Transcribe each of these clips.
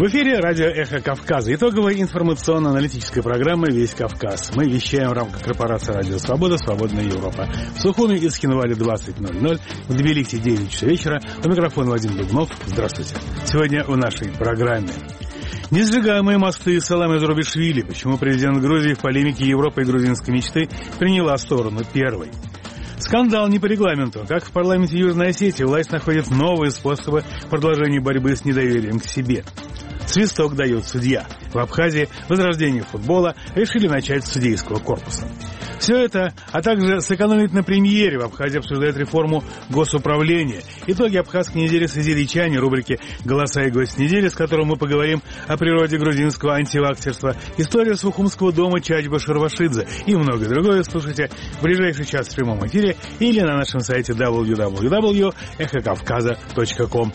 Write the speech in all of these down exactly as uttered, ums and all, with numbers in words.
В эфире радио «Эхо Кавказа». Итоговая информационно-аналитическая программа «Весь Кавказ». Мы вещаем в рамках корпорации «Радио Свобода», «Свободная Европа». В Сухуми и Схинвале двадцать ноль ноль, в Тбилиси девять часов вечера. У микрофона Вадим Дубнов. Здравствуйте. Сегодня в нашей программе. Несжигаемые мосты Саламе Зурабишвили. Почему президент Грузии в полемике Европы и грузинской мечты приняла сторону первой. Скандал не по регламенту. Как в парламенте Южной Осетии власть находит новые способы продолжения борьбы с недоверием к себе. Свисток дает судья. В Абхазии возрождение футбола решили начать с судейского корпуса. Все это, а также сэкономить на премьере. В Абхазии обсуждают реформу госуправления. Итоги абхазской недели с азербайджане, рубрики «Голоса и гость недели», с которым мы поговорим о природе грузинского антиваксерства, история Сухумского дома Чачба Шарвашидзе и многое другое слушайте в ближайший час в прямом эфире или на нашем сайте дабл ю дабл ю дабл ю точка эхо кавказа точка ком.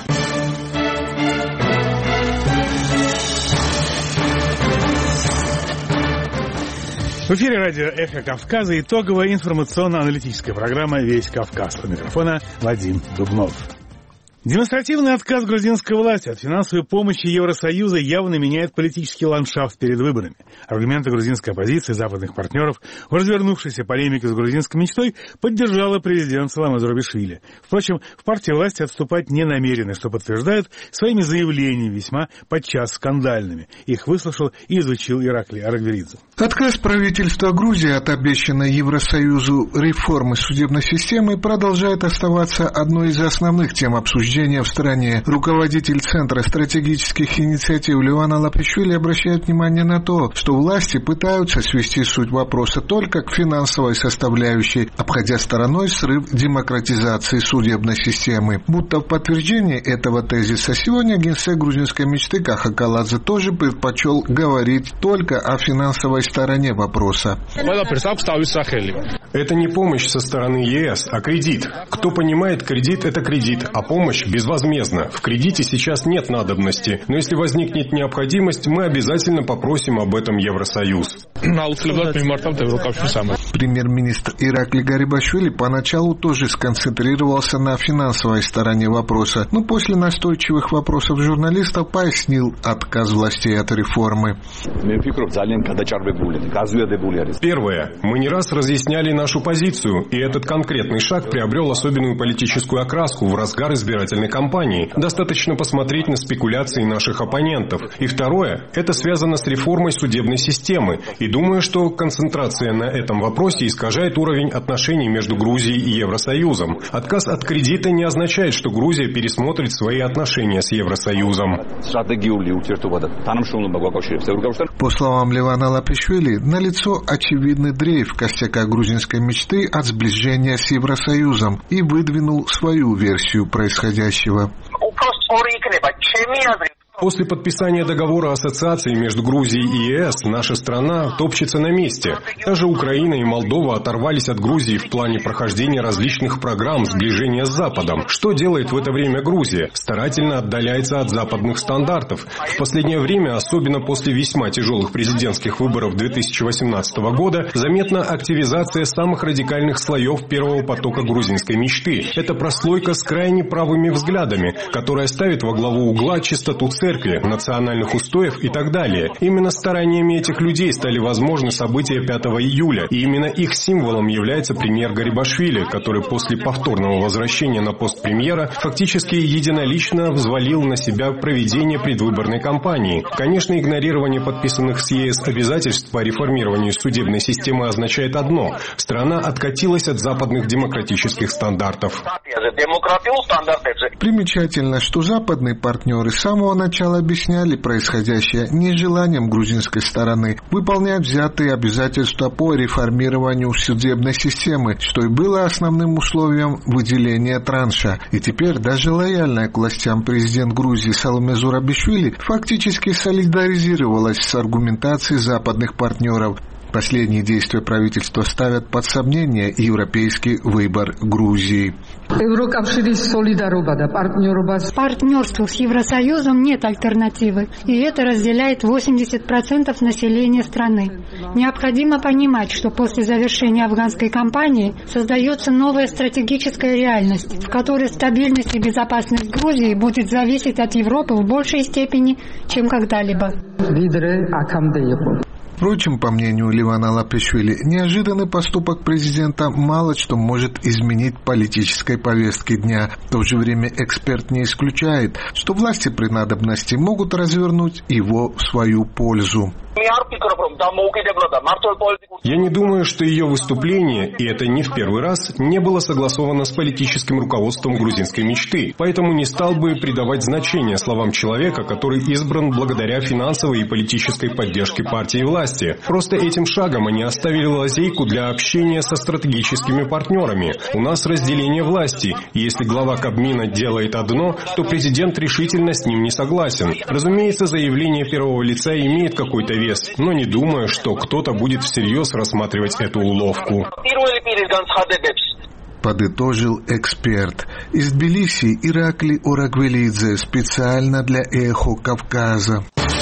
В эфире радио «Эхо Кавказа», итоговая информационно-аналитическая программа «Весь Кавказ». У микрофона Вадим Дубнов. Демонстративный отказ грузинской власти от финансовой помощи Евросоюза явно меняет политический ландшафт перед выборами. Аргументы грузинской оппозиции и западных партнеров в развернувшейся полемике с грузинской мечтой поддержала президент Саламе Зурабишвили. Впрочем, в партии власти отступать не намерены, что подтверждают своими заявлениями, весьма подчас скандальными. Их выслушал и изучил Ираклий Аракверидзе. Отказ правительства Грузии от обещанной Евросоюзу реформы судебной системы продолжает оставаться одной из основных тем обсуждения в стране. Руководитель Центра стратегических инициатив Леван Алапишвили обращает внимание на то, что власти пытаются свести суть вопроса только к финансовой составляющей, обходя стороной срыв демократизации судебной системы. Будто в подтверждение этого тезиса сегодня генсек грузинской мечты Каха Каладзе тоже предпочел говорить только о финансовой стороне вопроса. Это не помощь со стороны ЕС, а кредит. Кто понимает, кредит – это кредит, а помощь безвозмездна. В кредите сейчас нет надобности, но если возникнет необходимость, мы обязательно попросим об этом Евросоюз. Премьер-министр Ираклий Гарибашвили поначалу тоже сконцентрировался на финансовой стороне вопроса, но после настойчивых вопросов журналистов пояснил отказ властей от реформы. Первое. Мы не раз разъясняли нашу позицию, и этот конкретный шаг приобрел особенную политическую окраску в разгар избирательной кампании. Достаточно посмотреть на спекуляции наших оппонентов. И второе. Это связано с реформой судебной системы. И думаю, что концентрация на этом вопросе искажает уровень отношений между Грузией и Евросоюзом. Отказ от кредита не означает, что Грузия пересмотрит свои отношения с Евросоюзом. По словам Левана Алапишвили, налицо очевидный дрейф костяка грузинской мечты от сближения с Евросоюзом и выдвинул свою версию происходящего. После подписания договора о ассоциации между Грузией и ЕС наша страна топчется на месте. Даже Украина и Молдова оторвались от Грузии в плане прохождения различных программ сближения с Западом. Что делает в это время Грузия? Старательно отдаляется от западных стандартов. В последнее время, особенно после весьма тяжелых президентских выборов две тысячи восемнадцатого года, заметна активизация самых радикальных слоев первого потока грузинской мечты. Это прослойка с крайне правыми взглядами, которая ставит во главу угла чистоту церкви, церкви, национальных устоев и так далее. Именно стараниями этих людей стали возможны события пятого июля, и именно их символом является премьер Гарибашвили, который после повторного возвращения на пост премьера фактически единолично взвалил на себя проведение предвыборной кампании. Конечно, игнорирование подписанных с ЕС обязательств по реформированию судебной системы означает одно – страна откатилась от западных демократических стандартов. Примечательно, что западные партнеры с самого начала объясняли происходящее нежеланием грузинской стороны выполнять взятые обязательства по реформированию судебной системы, что и было основным условием выделения транша. И теперь даже лояльная к властям президент Грузии Саламе Зурабишвили фактически солидаризировалась с аргументацией западных партнеров. Последние действия правительства ставят под сомнение европейский выбор Грузии. Партнерству с Евросоюзом нет альтернативы, и это разделяет восемьдесят процентов населения страны. Необходимо понимать, что после завершения афганской кампании создается новая стратегическая реальность, в которой стабильность и безопасность Грузии будет зависеть от Европы в большей степени, чем когда-либо. Впрочем, по мнению Ливана Лапишвили, неожиданный поступок президента мало что может изменить политической повестки дня. В то же время эксперт не исключает, что власти при надобности могут развернуть его в свою пользу. Я не думаю, что ее выступление, и это не в первый раз, не было согласовано с политическим руководством грузинской мечты. Поэтому не стал бы придавать значение словам человека, который избран благодаря финансовой и политической поддержке партии власти. Просто этим шагом они оставили лазейку для общения со стратегическими партнерами. У нас разделение власти. И если глава Кабмина делает одно, то президент решительно с ним не согласен. Разумеется, заявление первого лица имеет какой-то вес. Но не думаю, что кто-то будет всерьез рассматривать эту уловку. Подытожил эксперт. Из Тбилиси Иракли Орагвелидзе специально для «Эхо Кавказа».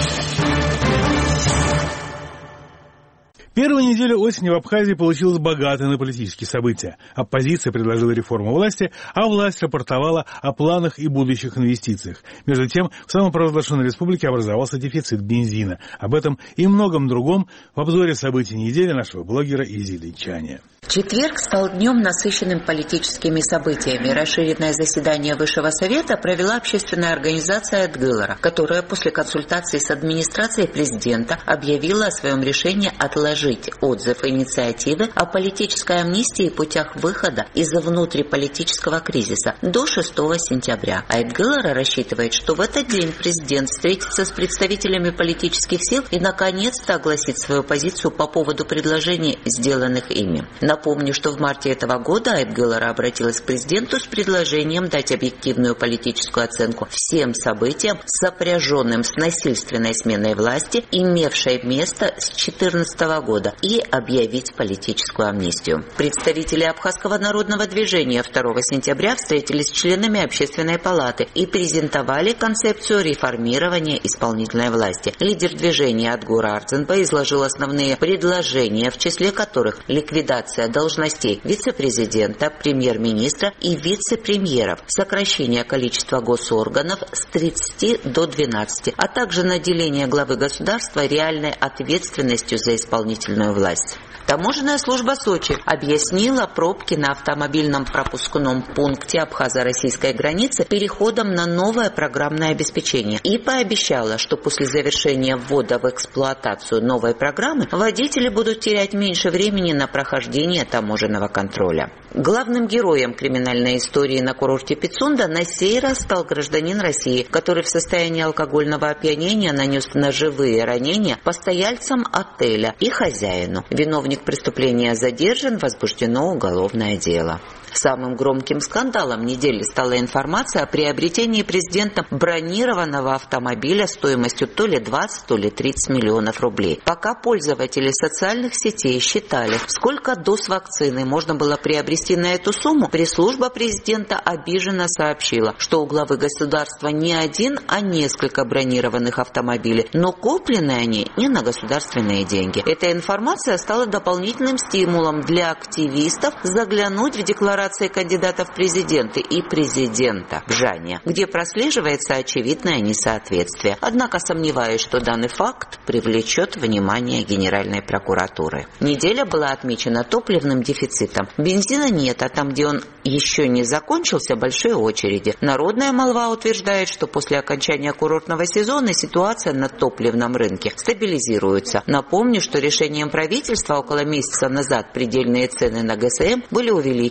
Первая неделя осени в Абхазии получилась богатой на политические события. Оппозиция предложила реформу власти, а власть рапортовала о планах и будущих инвестициях. Между тем, в самопровозглашенной республике образовался дефицит бензина. Об этом и многом другом в обзоре событий недели нашего блогера Изи Личани. Четверг стал днем, насыщенным политическими событиями. Расширенное заседание Высшего Совета провела общественная организация «Эдгылара», которая после консультаций с администрацией президента объявила о своем решении отложить отзыв инициативы о политической амнистии и путях выхода из внутриполитического кризиса до шестого сентября. А «Эдгылара» рассчитывает, что в этот день президент встретится с представителями политических сил и наконец-то огласит свою позицию по поводу предложений, сделанных ими. Напомню, что в марте этого года Эдгылара обратилась к президенту с предложением дать объективную политическую оценку всем событиям, сопряженным с насильственной сменой власти, имевшей место с две тысячи четырнадцатого года, и объявить политическую амнистию. Представители Абхазского народного движения второго сентября встретились с членами Общественной палаты и презентовали концепцию реформирования исполнительной власти. Лидер движения Адгур Ардзенба изложил основные предложения, в числе которых ликвидация должностей вице-президента, премьер-министра и вице-премьеров, сокращение количества госорганов с тридцати до двенадцати, а также наделение главы государства реальной ответственностью за исполнительную власть. Таможенная служба Сочи объяснила пробки на автомобильном пропускном пункте абхазо-российской границы переходом на новое программное обеспечение и пообещала, что после завершения ввода в эксплуатацию новой программы водители будут терять меньше времени на прохождение таможенного контроля. Главным героем криминальной истории на курорте Пицунда на сей раз стал гражданин России, который в состоянии алкогольного опьянения нанес ножевые ранения постояльцам отеля и хозяину. Виновник преступления задержан, возбуждено уголовное дело. Самым громким скандалом недели стала информация о приобретении президентом бронированного автомобиля стоимостью то ли двадцать, то ли тридцать миллионов рублей. Пока пользователи социальных сетей считали, сколько доз вакцины можно было приобрести на эту сумму, пресс-служба президента обиженно сообщила, что у главы государства не один, а несколько бронированных автомобилей, но куплены они не на государственные деньги. Эта информация стала дополнительным стимулом для активистов заглянуть в декларацию кандидатов в президенты и президента Бжания, где прослеживается очевидное несоответствие. Однако сомневаюсь, что данный факт привлечет внимание Генеральной прокуратуры. Неделя была отмечена топливным дефицитом. Бензина нет, а там, где он еще не закончился, большие очереди. Народная молва утверждает, что после окончания курортного сезона ситуация на топливном рынке стабилизируется. Напомню, что решением правительства около месяца назад предельные цены на ГСМ были увеличены и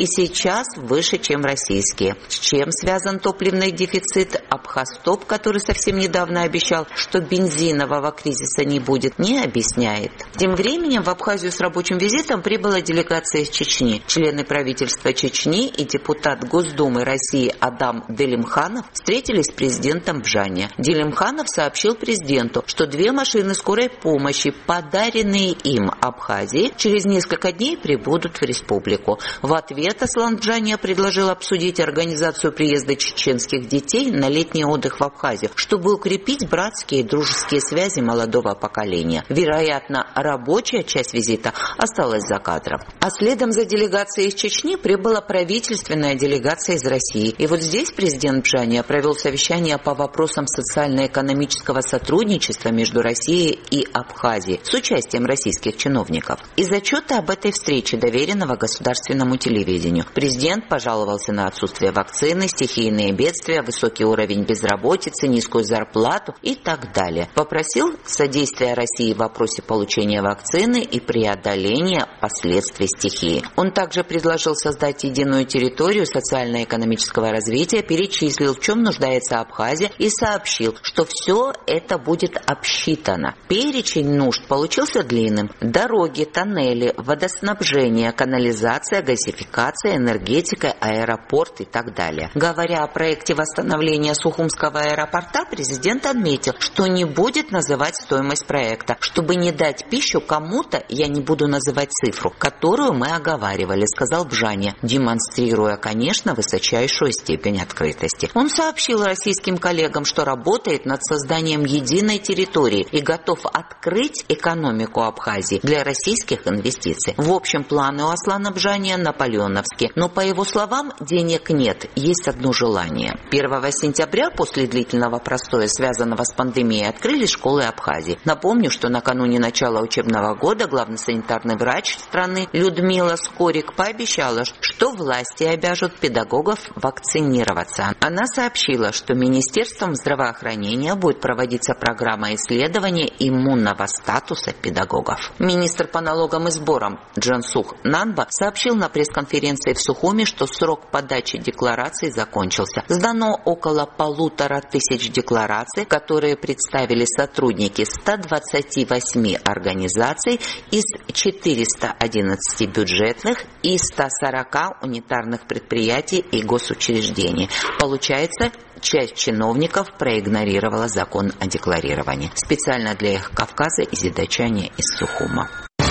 сейчас выше, чем российские. С чем связан топливный дефицит? Абхазтоп, который совсем недавно обещал, что бензинового кризиса не будет, не объясняет. Тем временем в Абхазию с рабочим визитом прибыла делегация из Чечни. Члены правительства Чечни и депутат Госдумы России Адам Делимханов встретились с президентом Бжане. Делимханов сообщил президенту, что две машины скорой помощи, подаренные им Абхазии, через несколько дней прибудут в республику. В ответ Аслан Бжане предложил обсудить организацию приезда чеченских детей на летний отдых в Абхазию, чтобы укрепить братские и дружеские связи молодого поколения. Вероятно, рабочая часть визита осталась за кадром. А следом за делегацией из Чечни прибыла правительственная делегация из России. И вот здесь президент Бжане провел совещание по вопросам социально-экономического сотрудничества между Россией и Абхазией с участием российских чиновников. Из отчета об этой встрече, доверенного государственному телевидению, президент пожаловался на отсутствие вакцины, стихийные бедствия, высокий уровень безработицы, низкую зарплату и так далее. Попросил содействия России в вопросе получения вакцины и преодоления последствий стихии. Он также предложил создать единую территорию социально-экономического развития, перечислил, в чем нуждается Абхазия, и сообщил, что все это будет обсчитано. Перечень нужд получился длинным. Дороги, тоннели, водоснабжение, канализация, газификация, энергетика, аэропорт и так далее. Говоря о проекте восстановления Сухумского аэропорта, президент отметил, что не будет называть стоимость проекта. Чтобы не дать пищу кому-то, я не буду называть цифру, которую мы оговаривали, сказал Бжане, демонстрируя, конечно, высочайшую степень открытости. Он сообщил российским коллегам, что работает над созданием единой территории и готов открыть экономику Абхазии для российских инвестиций. В общем, планы у Аслана Бжане наполеоновские, но, по его словам, денег нет, есть одно желание. первого сентября, после длительного простоя, связанного с пандемией, открылись школы Абхазии. Напомню, что накануне начала учебного года главный санитарный врач страны Людмила Скорик пообещала, что власти обяжут педагогов вакцинироваться. Она сообщила, что Министерством здравоохранения будет проводиться программа исследования иммунного статуса педагогов. Министр по налогам и сборам Джансух Нанба сообщил на пресс-конференции в Сухуми, что срок подачи деклараций закончился. Сдано около полутора тысяч деклараций, которые представили сотрудники ста двадцати восьми организаций из четырёхсот одиннадцати бюджетных и ста сорока унитарных предприятий и госучреждений. Получается, часть чиновников проигнорировала закон о декларировании. Специально для их Кавказа из Идачани из Сухума.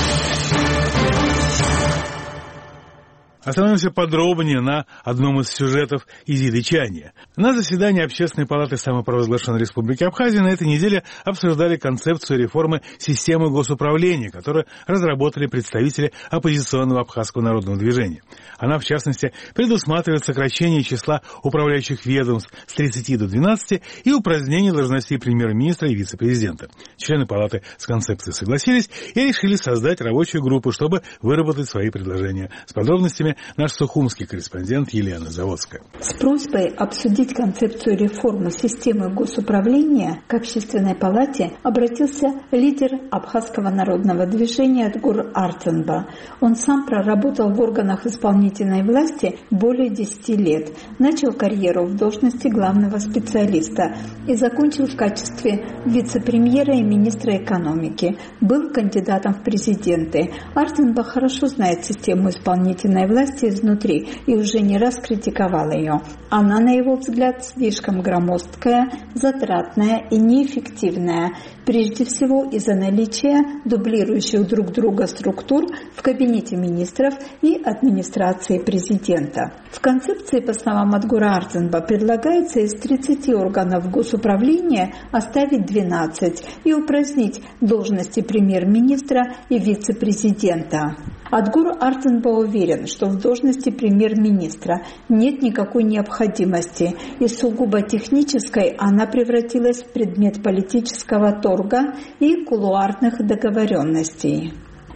Остановимся подробнее на одном из сюжетов из Идачани. На заседании Общественной палаты самопровозглашенной Республики Абхазия на этой неделе обсуждали концепцию реформы системы госуправления, которую разработали представители оппозиционного абхазского народного движения. Она, в частности, предусматривает сокращение числа управляющих ведомств с тридцати до двенадцати и упразднение должностей премьер-министра и вице-президента. Члены палаты с концепцией согласились и решили создать рабочую группу, чтобы выработать свои предложения. С подробностями наш сухумский корреспондент Елена Заводская. С просьбой обсудить концепцию реформы системы госуправления к Общественной палате обратился лидер абхазского народного движения Адгур Артенба. Он сам проработал в органах исполнительной власти более десяти лет, начал карьеру в должности главного специалиста и закончил в качестве вице-премьера и министра экономики. Был кандидатом в президенты. Артенба хорошо знает систему исполнительной власти изнутри и уже не раз критиковал ее. Она, на его взгляд, слишком громоздкая, затратная и неэффективная, прежде всего из-за наличия дублирующих друг друга структур в кабинете министров и администрации президента. В концепции, по словам Адгура Артенба, предлагается из тридцати органов госуправления оставить двенадцать и упразднить должности премьер-министра и вице-президента. Адгур Артенба уверен, что в должности премьер-министра нет никакой необходимости, и сугубо технической она превратилась в предмет политического торга и кулуарных договоренностей.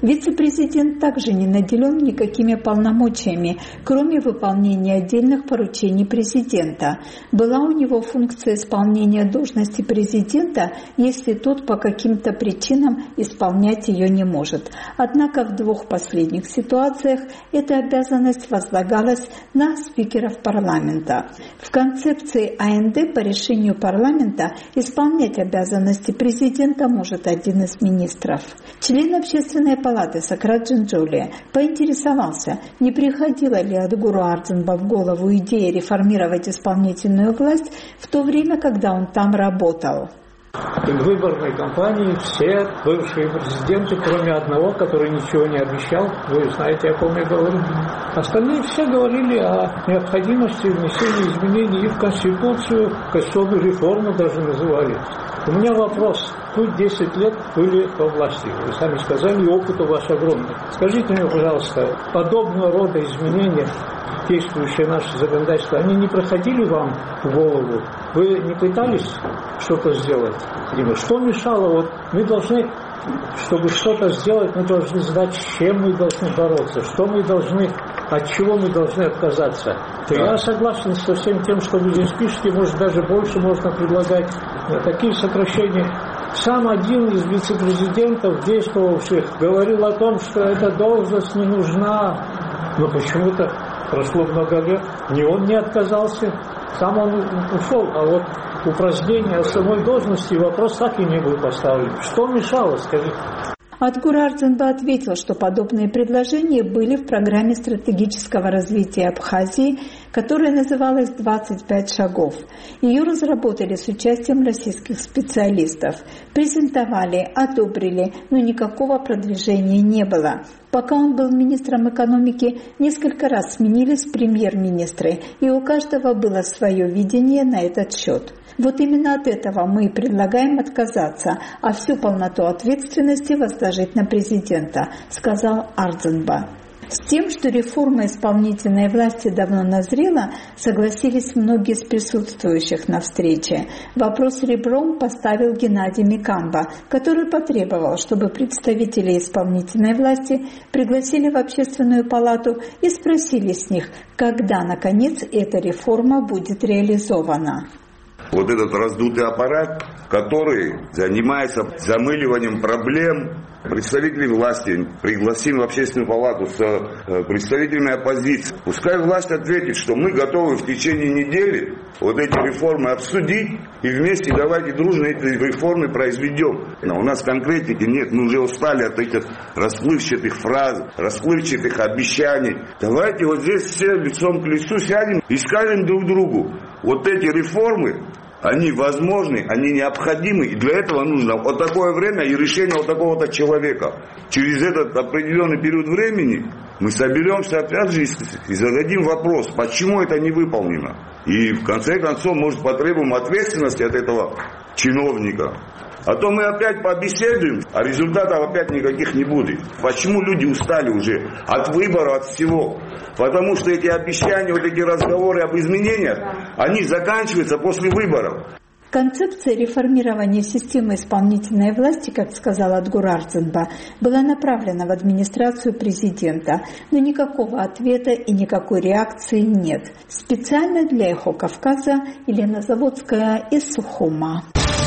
Вице-президент также не наделен никакими полномочиями, кроме выполнения отдельных поручений президента. Была у него функция исполнения должности президента, если тот по каким-то причинам исполнять ее не может. Однако в двух последних ситуациях эта обязанность возлагалась на спикеров парламента. В концепции А Н Д по решению парламента исполнять обязанности президента может один из министров. Член Общественной палаты Сократ Джинджулия поинтересовался, не приходила ли Адгуру Ардзанба в голову идея реформировать исполнительную власть в то время, когда он там работал. В предвыборной кампании все бывшие президенты, кроме одного, который ничего не обещал, вы знаете, о ком я говорю, остальные все говорили о необходимости внесения изменений и в Конституцию, конституционную реформу даже называли. У меня вопрос. Тут десять лет были во власти. Вы сами сказали, и опыт у вас огромный. Скажите мне, пожалуйста, подобного рода изменения, действующие наше законодательство, они не проходили вам в голову? Вы не пытались что-то сделать? Что мешало? Вот мы должны, чтобы что-то сделать, мы должны знать, с чем мы должны бороться, что мы должны, от чего мы должны отказаться. То я согласен со всем тем, что вы здесь пишете, может, даже больше можно предлагать такие сокращения. Сам один из вице-президентов, действовавших, говорил о том, что эта должность не нужна. Но почему-то прошло много лет, ни он не отказался, сам он ушел. А вот упразднение самой должности вопрос так и не был поставлен. Что мешало, скажите? Адгур Ардзанба ответил, что подобные предложения были в программе стратегического развития Абхазии, которая называлась «двадцать пять шагов». Ее разработали с участием российских специалистов. Презентовали, одобрили, но никакого продвижения не было. Пока он был министром экономики, несколько раз сменились премьер-министры, и у каждого было свое видение на этот счет. Вот именно от этого мы предлагаем отказаться, а всю полноту ответственности возложить на президента, сказал Ардзанба. С тем, что реформа исполнительной власти давно назрела, согласились многие из присутствующих на встрече. Вопрос ребром поставил Геннадий Микамба, который потребовал, чтобы представители исполнительной власти пригласили в Общественную палату и спросили с них, когда, наконец, эта реформа будет реализована. Вот этот раздутый аппарат, который занимается замыливанием проблем, представители власти пригласим в Общественную палату с представителями оппозиции. Пускай власть ответит, что мы готовы в течение недели вот эти реформы обсудить и вместе давайте дружно эти реформы произведем. Но у нас конкретики нет, мы уже устали от этих расплывчатых фраз, расплывчатых обещаний. Давайте вот здесь все лицом к лицу сядем и скажем друг другу, вот эти реформы, они возможны, они необходимы, и для этого нужно вот такое время и решение вот такого-то человека. Через этот определенный период времени мы соберемся опять же и зададим вопрос, почему это не выполнено. И в конце концов, может, потребуем ответственности от этого чиновника. А то мы опять побеседуем, а результатов опять никаких не будет. Почему люди устали уже от выбора, от всего? Потому что эти обещания, вот эти разговоры об изменениях, они заканчиваются после выборов. Концепция реформирования системы исполнительной власти, как сказал Адгур Ардзанба, была направлена в администрацию президента, но никакого ответа и никакой реакции нет. Специально для «Эхо Кавказа» Елена Заводская из Сухума.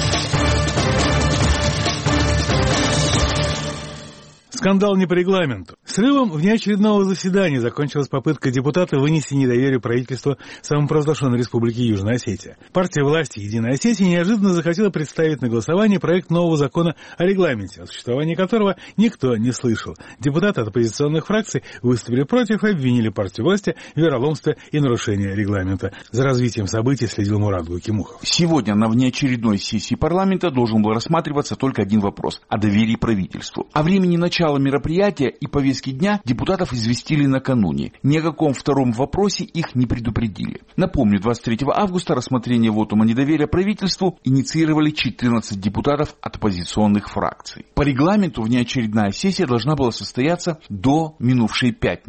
Скандал не по регламенту. Срывом внеочередного заседания закончилась попытка депутата вынести недоверие правительству самопровозглашенной республики Южная Осетия. Партия власти «Единая Осетия» неожиданно захотела представить на голосование проект нового закона о регламенте, о существовании которого никто не слышал. Депутаты от оппозиционных фракций выступили против и обвинили партию власти в вероломстве и нарушении регламента. За развитием событий следил Мурат Гукимухов. Сегодня на внеочередной сессии парламента должен был рассматриваться только один вопрос – о доверии правительству. О времени начала мероприятия и повестки дня депутатов известили накануне. Ни о каком втором вопросе их не предупредили. Напомню, двадцать третьего августа рассмотрение вотума недоверия правительству инициировали четырнадцать депутатов от оппозиционных фракций. По регламенту внеочередная сессия должна была состояться до минувшей пятницы.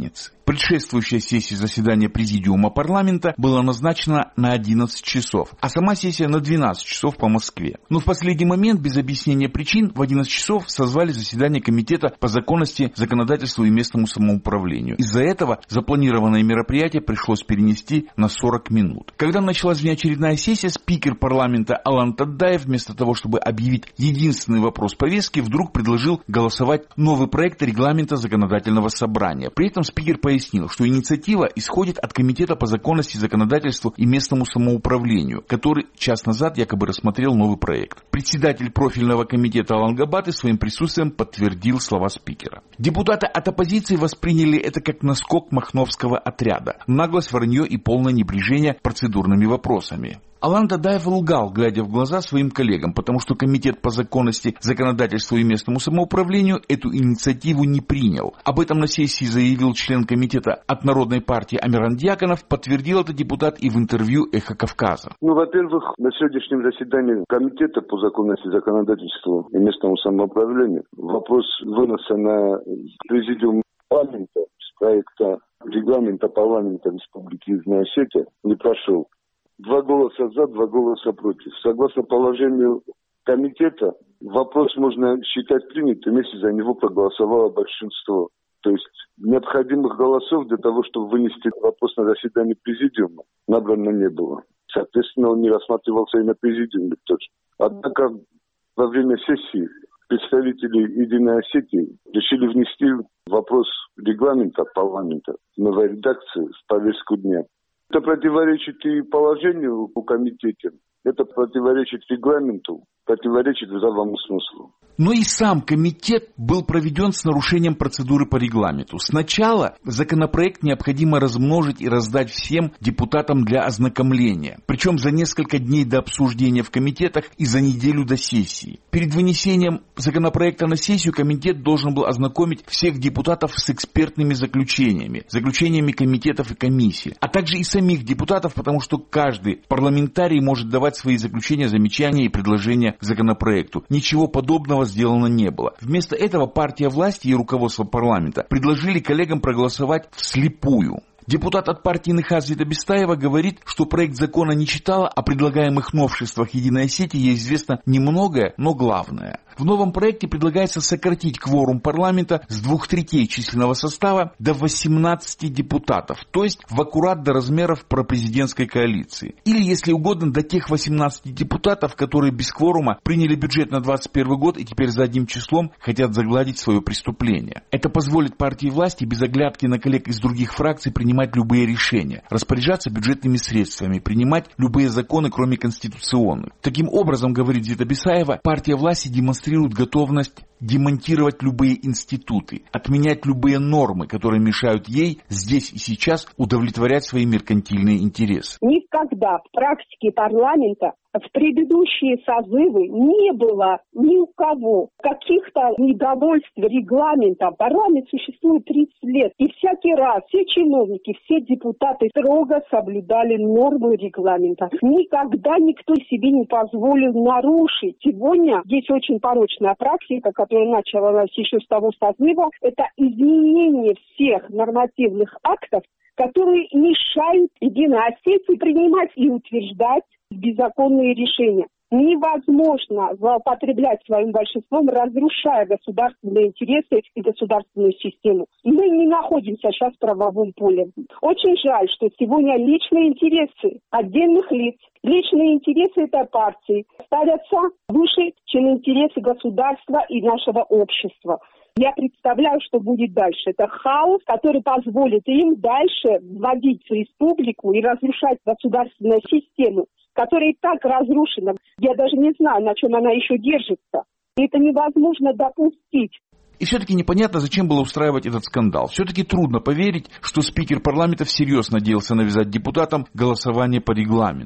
Предшествующая сессия заседания Президиума парламента была назначена на одиннадцать часов, а сама сессия на двенадцать часов по Москве. Но в последний момент, без объяснения причин, в одиннадцать часов созвали заседание Комитета по законности, законодательству и местному самоуправлению. Из-за этого запланированное мероприятие пришлось перенести на сорок минут. Когда началась внеочередная сессия, спикер парламента Алан Таддаев, вместо того, чтобы объявить единственный вопрос повестки, вдруг предложил голосовать новый проект регламента законодательного собрания. При этом спикер пояснил, что инициатива исходит от Комитета по законности, законодательству и местному самоуправлению, который час назад якобы рассмотрел новый проект. Председатель профильного комитета Алан Габаты своим присутствием подтвердил слова спикера. Депутаты от оппозиции восприняли это как наскок махновского отряда, наглость, вранье и полное небрежение процедурными вопросами. Алан Таддаев лгал, глядя в глаза своим коллегам, потому что Комитет по законности, законодательству и местному самоуправлению эту инициативу не принял. Об этом на сессии заявил член комитета от Народной партии Амиран Дьяконов, подтвердил это депутат и в интервью «Эхо Кавказа». Ну, во-первых, на сегодняшнем заседании Комитета по законности, законодательству и местному самоуправлению вопрос выноса на президиум парламента с проекта регламента парламента Республики Южная Осетия не прошел. Два голоса за, два голоса против. Согласно положению комитета, вопрос можно считать принятым, если за него проголосовало большинство. То есть необходимых голосов для того, чтобы вынести вопрос на заседание президиума, набрано не было. Соответственно, он не рассматривался и на президиуме тоже. Однако во время сессии представители Единой Осетии решили внести вопрос регламента парламента в новой редакции в повестку дня. Это противоречит и положению у комитета, это противоречит регламенту, противоречит здравому смыслу. Но и сам комитет был проведен с нарушением процедуры по регламенту. Сначала законопроект необходимо размножить и раздать всем депутатам для ознакомления. Причем за несколько дней до обсуждения в комитетах и за неделю до сессии. Перед вынесением законопроекта на сессию комитет должен был ознакомить всех депутатов с экспертными заключениями, заключениями комитетов и комиссий, а также и самих депутатов, потому что каждый парламентарий может давать свои заключения, замечания и предложения к законопроекту. Ничего подобного сделано не было. Вместо этого партия власти и руководство парламента предложили коллегам проголосовать вслепую. Депутат от партии Нехаз Бестаева говорит, что проект закона не читала, о предлагаемых новшествах Единой Осетии ей известно немногое, но главное. В новом проекте предлагается сократить кворум парламента с двух третей численного состава до восемнадцати депутатов, то есть в аккурат до размеров пропрезидентской коалиции. Или, если угодно, до тех восемнадцати депутатов, которые без кворума приняли бюджет на двадцать первый год и теперь задним числом хотят загладить свое преступление. Это позволит партии власти без оглядки на коллег из других фракций принимать любые решения, распоряжаться бюджетными средствами, принимать любые законы, кроме конституционных. Таким образом, говорит Зита Бесаева, партия власти демонстрирует готовность демонтировать любые институты, отменять любые нормы, которые мешают ей здесь и сейчас удовлетворять свои меркантильные интересы. Никогда в практике парламента в предыдущие созывы не было ни у кого каких-то недовольств регламента. Парламент существует тридцать лет, и всякий раз все чиновники, все депутаты строго соблюдали нормы регламента. Никогда никто себе не позволил нарушить. Сегодня есть очень порочная практика, которая началась еще с того созыва. Это изменение всех нормативных актов, которые мешают Единой Осетии принимать и утверждать беззаконные решения. Невозможно злоупотреблять своим большинством, разрушая государственные интересы и государственную систему. Мы не находимся сейчас в правовом поле. Очень жаль, что сегодня личные интересы отдельных лиц, личные интересы этой партии ставятся выше, чем интересы государства и нашего общества. Я представляю, что будет дальше. Это хаос, который позволит им дальше вводить в республику и разрушать государственную систему, которая и так разрушена. Я даже не знаю, на чем она еще держится. И это невозможно допустить. И все-таки непонятно, зачем было устраивать этот скандал. Все-таки трудно поверить, что спикер парламента всерьез надеялся навязать депутатам голосование по регламенту.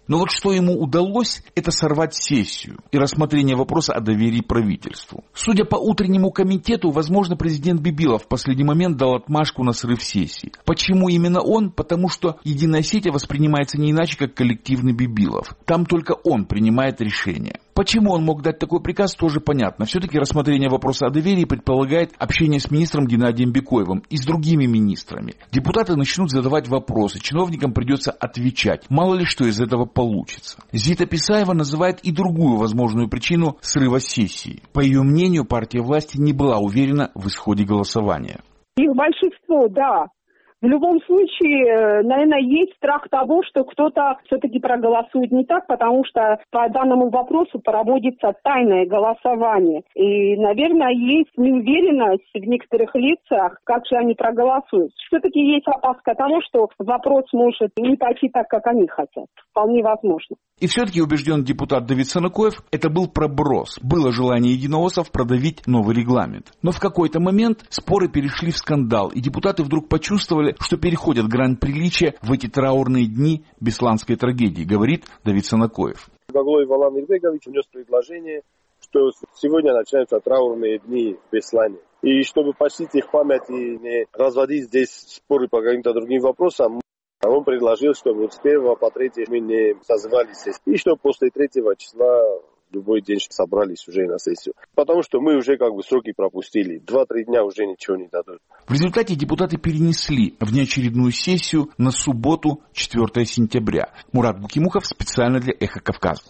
Но вот что ему удалось, это сорвать сессию и рассмотрение вопроса о доверии правительству. Судя по утреннему комитету, возможно, президент Бибилов в последний момент дал отмашку на срыв сессии. Почему именно он? Потому что Единая Осетия воспринимается не иначе, как коллективный Бибилов. Там только он принимает решения. Почему он мог дать такой приказ, тоже понятно. Все-таки рассмотрение вопроса о доверии предполагает общение с министром Геннадием Бекоевым и с другими министрами. Депутаты начнут задавать вопросы, чиновникам придется отвечать. Мало ли что из этого получится. Зита Писаева называет и другую возможную причину срыва сессии. По ее мнению, партия власти не была уверена в исходе голосования. Их большинство, да. В любом случае, наверное, есть страх того, что кто-то все-таки проголосует не так, потому что по данному вопросу проводится тайное голосование. И, наверное, есть неуверенность в некоторых лицах, как же они проголосуют. Все-таки есть опаска того, что вопрос может не пойти так, как они хотят. Вполне возможно. И все-таки, убежден депутат Давид Санакоев, это был проброс. Было желание единоосов продавить новый регламент. Но в какой-то момент споры перешли в скандал, и депутаты вдруг почувствовали, что переходят грань приличия в эти траурные дни бесланской трагедии, говорит Давид Санакоев. Гаглой Валам Ирбегович внес предложение, что сегодня начинаются траурные дни в Беслане. И чтобы почтить их память и не разводить здесь споры по каким-то другим вопросам, он предложил, чтобы с первого по третье мы не созывались. И что после третьего числа любой день собрались уже на сессию. Потому что мы уже как бы сроки пропустили. Два-три дня уже ничего не дадут. В результате депутаты перенесли внеочередную сессию на субботу, четвёртого сентября. Мурат Букимухов специально для «Эхо Кавказа».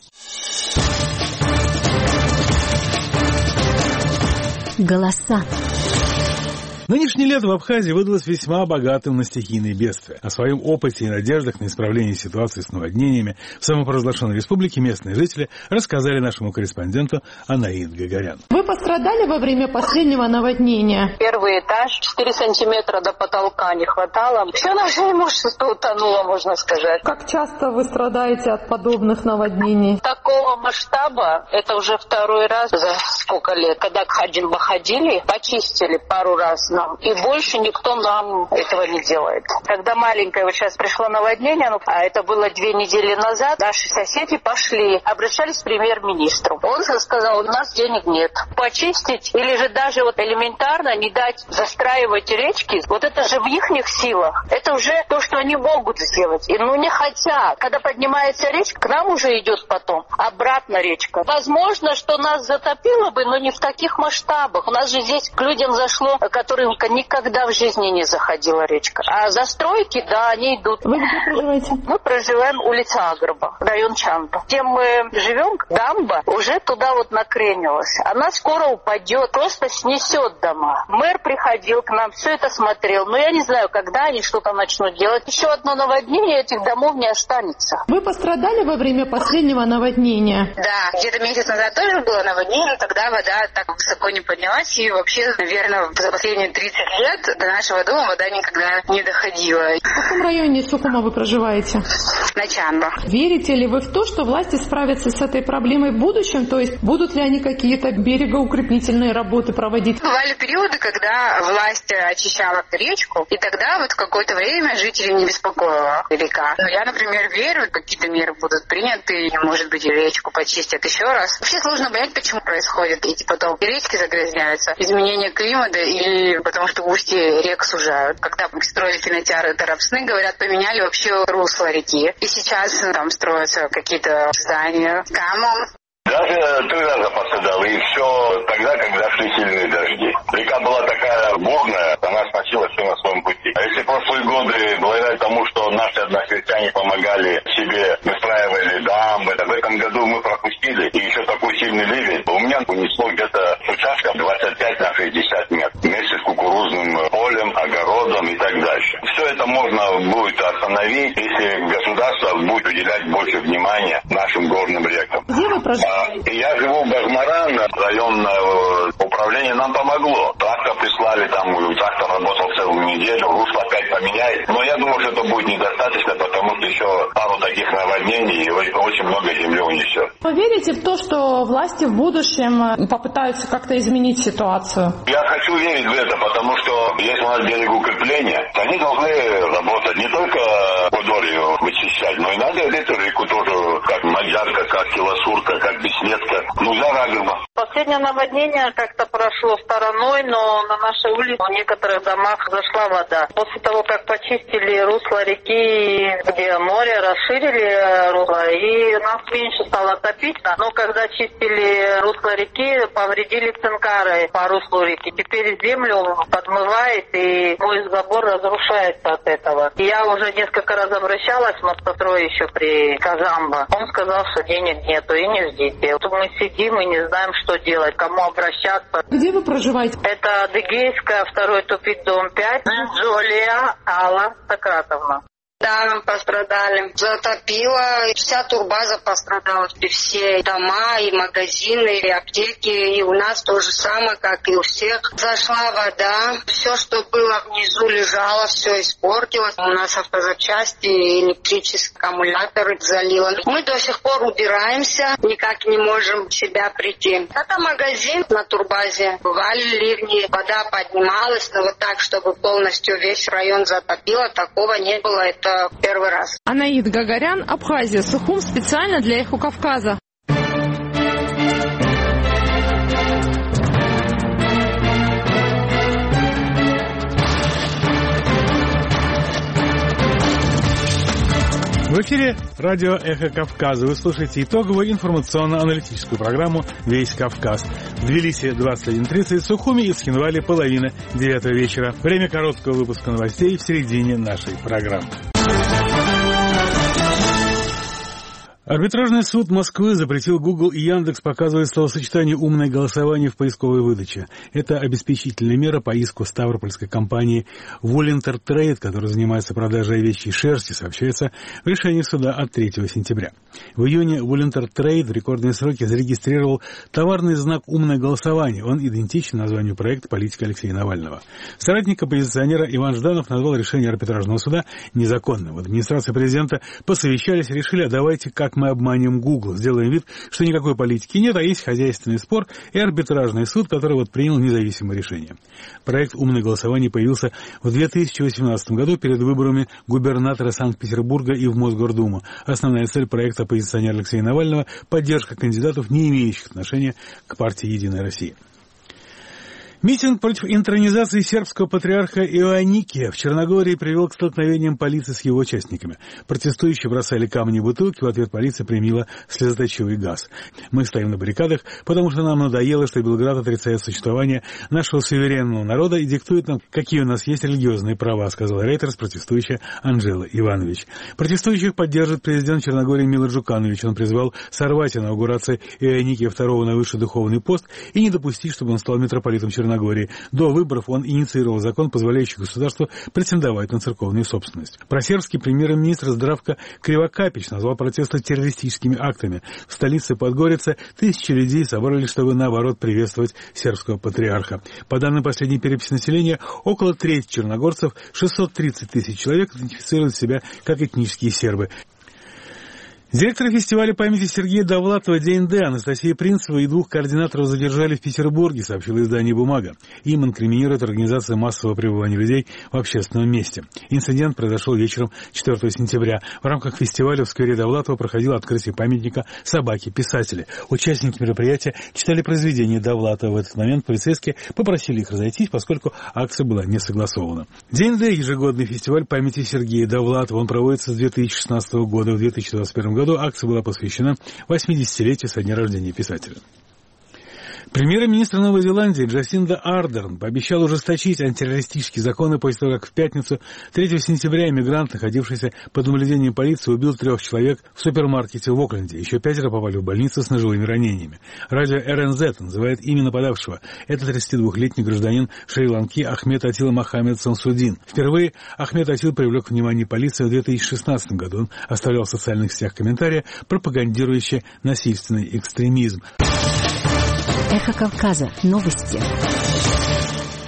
Голоса. Нынешнее лето в Абхазии выдалось весьма богатым на стихийные бедствия. О своем опыте и надеждах на исправление ситуации с наводнениями в самопровозглашенной республике местные жители рассказали нашему корреспонденту Анаид Гагарян. Вы пострадали во время последнего наводнения? Первый этаж, четыре сантиметра до потолка не хватало. Все наше имущество утонуло, можно сказать. Как часто вы страдаете от подобных наводнений? Такого масштаба, это уже второй раз за сколько лет. Когда к Хаджин-Баходили, почистили пару раз. И больше никто нам этого не делает. Когда маленькое вот сейчас пришло наводнение, ну, а это было две недели назад, наши соседи пошли, обращались к премьер-министру. Он сказал, у нас денег нет. Почистить или же даже вот элементарно не дать застраивать речки, вот это же в их силах. Это уже то, что они могут сделать. И ну не хотят. Когда поднимается речка, к нам уже идет потом обратно речка. Возможно, что нас затопило бы, но не в таких масштабах. У нас же здесь к людям зашло, которые никогда в жизни не заходила речка. А застройки, да, они идут. Вы где проживаете? Мы проживаем улица Агроба, район Чанба. Где мы живем, дамба уже туда вот накренилась. Она скоро упадет, просто снесет дома. Мэр приходил к нам, все это смотрел. Но я не знаю, когда они что-то начнут делать. Еще одно наводнение, этих домов не останется. Вы пострадали во время последнего наводнения? Да, где-то месяц назад тоже было наводнение. Тогда вода так высоко не поднялась. И вообще, наверное, за последние тридцать лет до нашего дома вода никогда не доходила. В каком районе Сухума вы проживаете? На Чанба. Верите ли вы в то, что власти справятся с этой проблемой в будущем? То есть будут ли они какие-то берегоукрепительные работы проводить? Бывали периоды, когда власть очищала речку, и тогда вот какое-то время жителей не беспокоила река. Но я, например, верю, какие-то меры будут приняты, и, может быть, и речку почистят еще раз. Вообще сложно понять, почему происходит эти потоки. Речки загрязняются, изменение климата и потому что устье рек сужают. Когда строили кинотеатры Тарапсны, говорят, поменяли вообще русло реки. И сейчас там строятся какие-то здания. Камон. Даже три раза пострадал, и все тогда, когда шли сильные дожди. Река была такая бурная, она сносила все на своем пути. А если прошлые годы, благодаря тому, что наши односельчане помогали себе, выстраивали дамбы, в этом году мы пропустили, и еще такой сильный ливень. У меня унесло где-то с участка двадцать пять на шестьдесят метров. Вместе с кукурузным полем, огородом и так дальше. Все это можно будет остановить, если государство будет уделять больше внимания нашим горным рекам. Где вы проживаете? Я живу в Бахмаран, районное управление нам помогло. Трактор прислали, там трактор работал целую неделю, русло опять поменяет. Но я думаю, что это будет недостаточно, потому что еще пару таких наводнений и очень много земли унесет. Вы верите в то, что власти в будущем попытаются как-то изменить ситуацию? Я хочу верить в это, потому что если у нас берегоукрепление, они должны работать не только Подорью вычищать, но и надо эту реку тоже наводнение как-то прошло стороной, но на нашей улице в некоторых домах зашла вода. После того, как почистили русло реки, где море, расширили русло, и нас меньше стало топить. Но когда чистили русло реки, повредили цинкары по руслу реки. Теперь землю подмывает, и мой забор разрушается от этого. И я уже несколько раз обращалась в мостострой еще при Казамбо. Он сказал, что денег нету, и не ждите. Вот мы сидим и не знаем, что делать, кому обращаться. Где вы проживаете? Это Адыгейская, второй тупик, дом пять. Джолия Алла Сократовна. Да, пострадали. Затопило. Вся турбаза пострадала. Все дома, и магазины, и аптеки. И у нас то же самое, как и у всех. Зашла вода. Все, что было внизу, лежало, все испортилось. У нас автозапчасти, электрические аккумуляторы залило. Мы до сих пор убираемся. Никак не можем в себя прийти. Это магазин на турбазе. Бывали ливни. Вода поднималась. Но вот так, чтобы полностью весь район затопило, такого не было. Это первый раз. Анаид Гагарян, Абхазия, Сухум, специально для Эхо Кавказа. В эфире радио «Эхо Кавказа». Вы слушаете итоговую информационно-аналитическую программу «Весь Кавказ». В Тбилиси двадцать один тридцать, в Сухуми и в Схинвале половина девятого вечера. Время короткого выпуска новостей в середине нашей программы. Арбитражный суд Москвы запретил Google и Яндекс показывать словосочетание «умное голосование» в поисковой выдаче. Это обеспечительная мера по иску ставропольской компании Volunteer Trade, которая занимается продажей овечьей шерсти, сообщается в решении суда от третьего сентября. В июне Volunteer Trade в рекордные сроки зарегистрировал товарный знак «умное голосование». Он идентичен названию проекта политика Алексея Навального. Соратник оппозиционера Иван Жданов назвал решение арбитражного суда незаконным. В администрации президента посовещались и решили: а давайте как мы обманем Google, сделаем вид, что никакой политики нет, а есть хозяйственный спор и арбитражный суд, который вот принял независимое решение. Проект «Умное голосование» появился в две тысячи восемнадцатом году перед выборами губернатора Санкт-Петербурга и в Мосгордуму. Основная цель проекта оппозиционера Алексея Навального – поддержка кандидатов, не имеющих отношения к партии «Единая Россия». Митинг против интронизации сербского патриарха Иоанникия в Черногории привел к столкновениям полиции с его участниками. Протестующие бросали камни и бутылки, в ответ полиция применила слезоточивый газ. «Мы стоим на баррикадах, потому что нам надоело, что Белград отрицает существование нашего суверенного народа и диктует нам, какие у нас есть религиозные права», сказал рейтерс, протестующая Анжела Иванович. Протестующих поддерживает президент Черногории Мило Джуканович. Он призвал сорвать инаугурацию Иоанникия второго на высший духовный пост и не допустить, чтобы он стал митрополитом Черногории. До выборов он инициировал закон, позволяющий государству претендовать на церковную собственность. Просербский премьер-министр Здравко Кривокапич назвал протесты террористическими актами. В столице Подгорица тысячи людей собрались, чтобы, наоборот, приветствовать сербского патриарха. По данным последней переписи населения, около трети черногорцев, шестьсот тридцать тысяч человек, идентифицируют себя как этнические сербы. Директора фестиваля памяти Сергея Довлатова ДНД Анастасия Принцева и двух координаторов задержали в Петербурге, сообщило издание «Бумага». Им инкриминирует организация массового пребывания людей в общественном месте. Инцидент произошел вечером четвёртого сентября. В рамках фестиваля в сквере Довлатова проходило открытие памятника собаке-писателя. Участники мероприятия читали произведения Довлатова. В этот момент полицейские попросили их разойтись, поскольку акция была не согласована. ДНД – ежегодный фестиваль памяти Сергея Довлатова. Он проводится с две тысячи шестнадцатого года. В две тысячи двадцать первом году акция была посвящена восьмидесятилетию со дня рождения писателя. Премьер-министр Новой Зеландии Джасинда Ардерн пообещал ужесточить антитеррористические законы после того, как в пятницу третьего сентября иммигрант, находившийся под наблюдением полиции, убил трех человек в супермаркете в Окленде. Еще пятеро попали в больницу с ножевыми ранениями. Радио эр эн зет называет имя нападавшего. Это тридцатидвухлетний гражданин Шри-Ланки Ахмед Атил Мохаммед Сансудин. Впервые Ахмед Атил привлек внимание полиции в две тысячи шестнадцатом году. Он оставлял в социальных сетях комментарии, пропагандирующие насильственный экстремизм. Эхо Кавказа. Новости.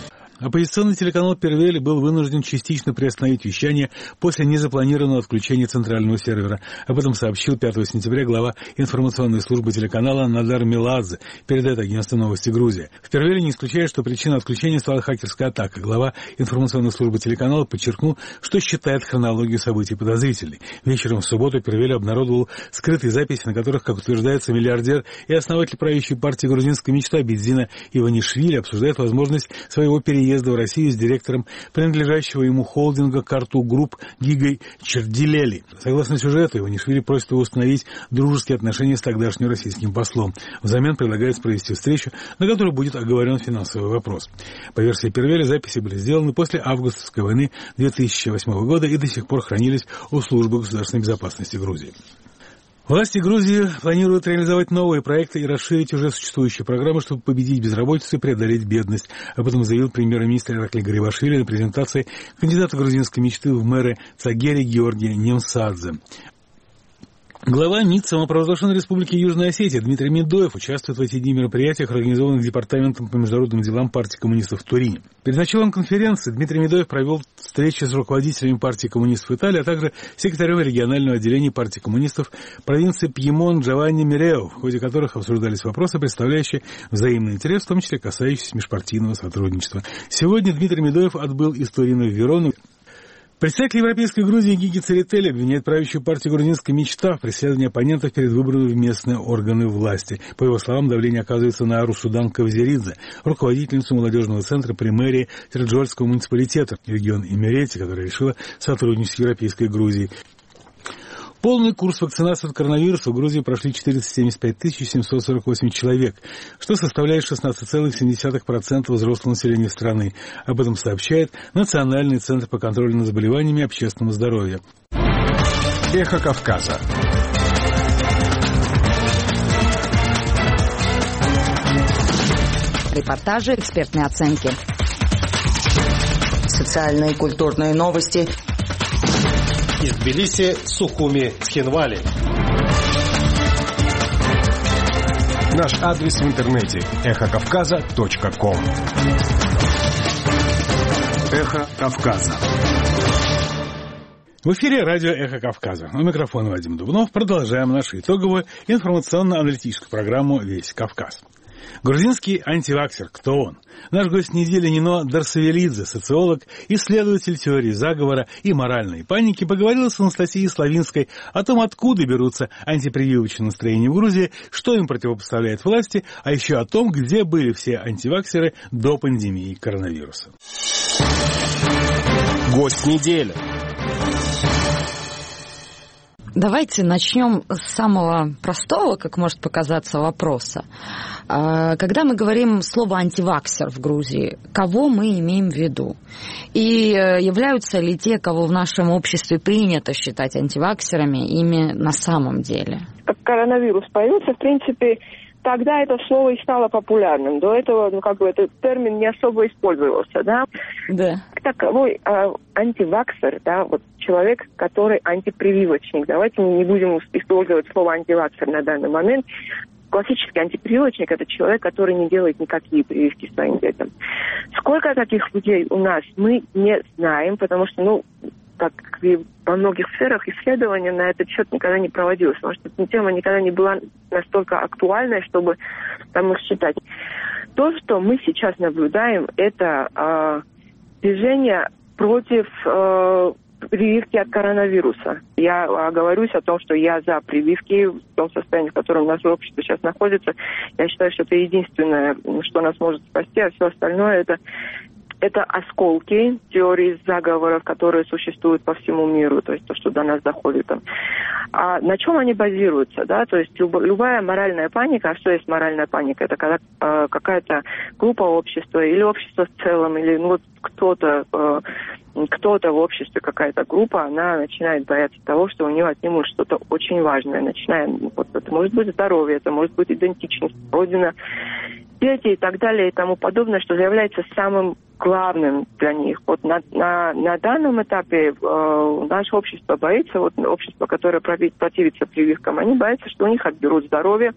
Оппозиционный телеканал «Первели» был вынужден частично приостановить вещание после незапланированного отключения центрального сервера. Об этом сообщил пятого сентября глава информационной службы телеканала Надар Меладзе, передает агентство «Новости Грузия». В «Первели» не исключает, что причиной отключения стала хакерская атака. Глава информационной службы телеканала подчеркнул, что считает хронологию событий подозрительной. Вечером в субботу «Первели» обнародовал скрытые записи, на которых, как утверждается, миллиардер и основатель правящей партии «Грузинская мечта» Бедзина Иванишвили обсуждает возможность своего переезда в Россию с директором принадлежащего ему холдинга «Карту Групп» Гигой Чердилели. Согласно сюжету, Иванишвили просит его установить дружеские отношения с тогдашним российским послом. Взамен предлагается провести встречу, на которой будет оговорен финансовый вопрос. По версии «Первели», записи были сделаны после августовской войны две тысячи восьмого года и до сих пор хранились у службы государственной безопасности Грузии. Власти Грузии планируют реализовать новые проекты и расширить уже существующие программы, чтобы победить безработицу и преодолеть бедность. Об этом заявил премьер-министр Ираклий Гарибашвили на презентации кандидата грузинской мечты в мэры Цагери Георгия Немсадзе. Глава МИД самопровозглашенной республики Южная Осетия Дмитрий Медоев участвует в эти дни мероприятиях, организованных Департаментом по международным делам партии коммунистов в Турине. Перед началом конференции Дмитрий Медоев провел встречи с руководителями партии коммунистов Италии, а также секретарем регионального отделения партии коммунистов провинции Пьемонт Джованни Мирео, в ходе которых обсуждались вопросы, представляющие взаимный интерес, в том числе касающиеся межпартийного сотрудничества. Сегодня Дмитрий Медоев отбыл из Турина в Верону. Представитель Европейской Грузии Гиги Церетели обвиняет правящую партию «Грузинская мечта» в преследовании оппонентов перед выборами в местные органы власти. По его словам, давление оказывается на Русудан Кавзеридзе, руководительницу молодежного центра при мэрии Терджольского муниципалитета, регион Имерети, которая решила сотрудничать с Европейской Грузией. Полный курс вакцинации от коронавируса в Грузии прошли четыреста семьдесят пять тысяч семьсот сорок восемь человек, что составляет шестнадцать целых семь десятых процента взрослого населения страны. Об этом сообщает Национальный центр по контролю над заболеваниями общественного здоровья. Эхо Кавказа. Репортажи, экспертные оценки. Социальные и культурные новости. Из Тбилиси, Сухуми, Цхинвали. Наш адрес в интернете эхо кавказа точка ком. Эхо Кавказа. В эфире радио «Эхо Кавказа». У микрофона Вадим Дубнов. Продолжаем нашу итоговую информационно-аналитическую программу «Весь Кавказ». Грузинский антиваксер. Кто он? Наш гость недели Нино Дарсавелидзе, социолог, исследователь теории заговора и моральной паники, поговорил с Анастасией Славинской о том, откуда берутся антипрививочные настроения в Грузии, что им противопоставляет власти, а еще о том, где были все антиваксеры до пандемии коронавируса. Гость недели. Давайте начнем с самого простого, как может показаться, вопроса. Когда мы говорим слово «антиваксер» в Грузии, кого мы имеем в виду? И являются ли те, кого в нашем обществе принято считать антиваксерами, ими на самом деле? Как коронавирус появился, в принципе, тогда это слово и стало популярным. До этого, ну, как бы, этот термин не особо использовался, да? Да. Таковой э, антиваксер, да, вот человек, который антипрививочник. Давайте мы не будем использовать слово антиваксер на данный момент. Классический антипрививочник – это человек, который не делает никакие прививки своим детям. Сколько таких людей у нас, мы не знаем, потому что, ну, как и во многих сферах исследования на этот счет никогда не проводилось, потому что эта тема никогда не была настолько актуальной, чтобы там их считать. То, что мы сейчас наблюдаем, это э, движение против э, прививки от коронавируса. Я оговорюсь о том, что я за прививки в том состоянии, в котором наше общество сейчас находится. Я считаю, что это единственное, что нас может спасти, а все остальное это... Это осколки теории заговоров, которые существуют по всему миру, то есть то, что до нас доходит. А на чем они базируются? Да? То есть люб, любая моральная паника, а что есть моральная паника? Это когда э, какая-то группа общества или общество в целом, или ну, вот кто-то, э, кто-то в обществе, какая-то группа, она начинает бояться того, что у нее отнимут что-то очень важное. Начиная, вот, это может быть здоровье, это может быть идентичность, родина, дети и так далее и тому подобное, что является самым главным для них. Вот на, на, на данном этапе э, наше общество боится, вот общество, которое противится прививкам, они боятся, что у них отберут здоровье.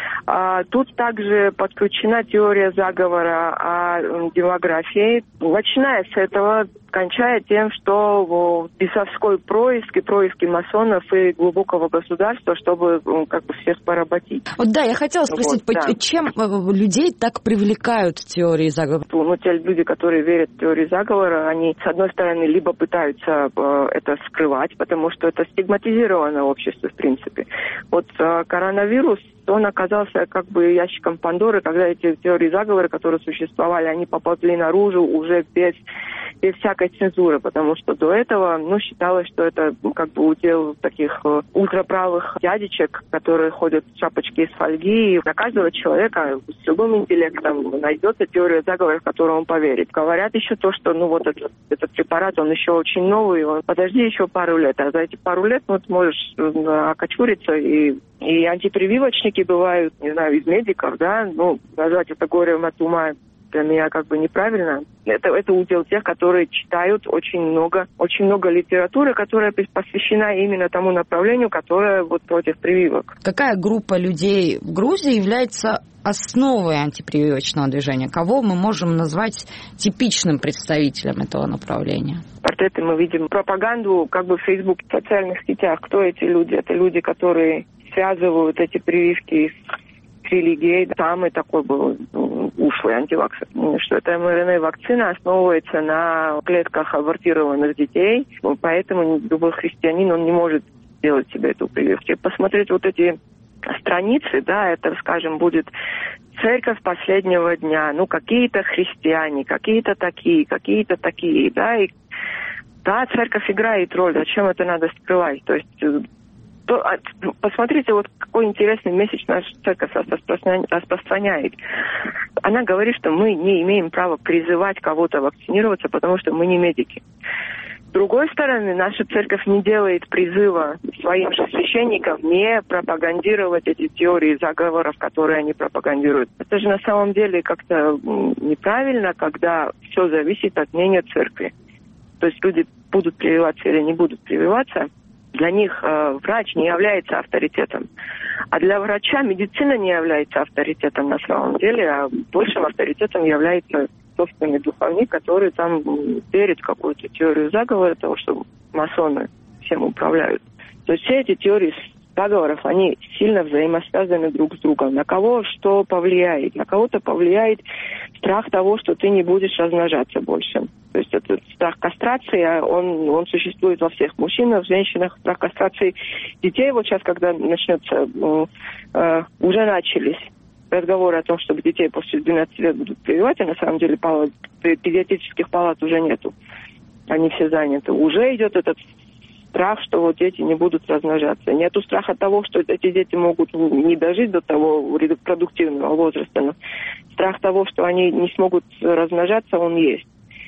А, тут также подключена теория заговора о демографии. Начиная с этого, кончая тем, что бесовской происк и происки масонов и глубокого государства, чтобы как бы всех поработить. Вот да, я хотела спросить, вот, да. чем людей так привлекают теории заговора? Ну, те люди, которые верят в теории заговора, они, с одной стороны, либо пытаются э, это скрывать, потому что это стигматизировано в обществе, в принципе. Вот э, коронавирус, он оказался как бы ящиком Пандоры, когда эти теории заговора, которые существовали, они поползли наружу уже без, без всякой цензуры, потому что до этого, ну, считалось, что это ну, как бы удел таких э, ультраправых дядечек, которые ходят в шапочке из фольги, и на каждого человека с любым интеллектом найдется теория заговора, в которую он поверит. Говорят еще то, что, ну, вот этот, этот препарат, он еще очень новый, он, подожди еще пару лет, а за эти пару лет, ну, ты можешь окочуриться, и И антипрививочники бывают, не знаю, из медиков, да, ну, назвать это горем от ума для меня как бы неправильно. Это, это удел тех, которые читают очень много, очень много литературы, которая посвящена именно тому направлению, которое вот против прививок. Какая группа людей в Грузии является основой антипрививочного движения? Кого мы можем назвать типичным представителем этого направления? Портреты мы видим, пропаганду как бы в Фейсбуке, в социальных сетях. Кто эти люди? Это люди, которые связывают эти прививки с религией. Самый такой был ушлый антиваксер, что эта эм эр эн а-вакцина основывается на клетках абортированных детей, поэтому любой христианин, он не может сделать себе эту прививку. Посмотреть вот эти страницы, да, это, скажем, будет церковь последнего дня, ну, какие-то христиане, какие-то такие, какие-то такие, да, и да, церковь играет роль, зачем это надо скрывать, то есть то, посмотрите, вот какой интересный месседж наша церковь распространяет. Она говорит, что мы не имеем права призывать кого-то вакцинироваться, потому что мы не медики. С другой стороны, наша церковь не делает призыва своим же священникам не пропагандировать эти теории заговоров, которые они пропагандируют. Это же на самом деле как-то неправильно, когда все зависит от мнения церкви. То есть люди будут прививаться или не будут прививаться. Для них э, врач не является авторитетом. А для врача медицина не является авторитетом на самом деле, а большим авторитетом является собственный духовник, который там верит в какую-то теорию заговора, того, что масоны всем управляют. То есть все эти теории заговоров, они сильно взаимосвязаны друг с другом. На кого что повлияет? На кого-то повлияет страх того, что ты не будешь размножаться больше. То есть этот страх кастрации, он, он существует во всех мужчинах, женщинах. Страх кастрации детей, вот сейчас, когда начнется, э, уже начались разговоры о том, чтобы детей после двенадцати лет будут прививать, а на самом деле палат, педиатрических палат уже нету. Они все заняты. Уже идет этот страх, что вот дети не будут размножаться. Нету страха того, что эти дети могут не дожить до того репродуктивного возраста, но страх того, что они не смогут размножаться, он есть.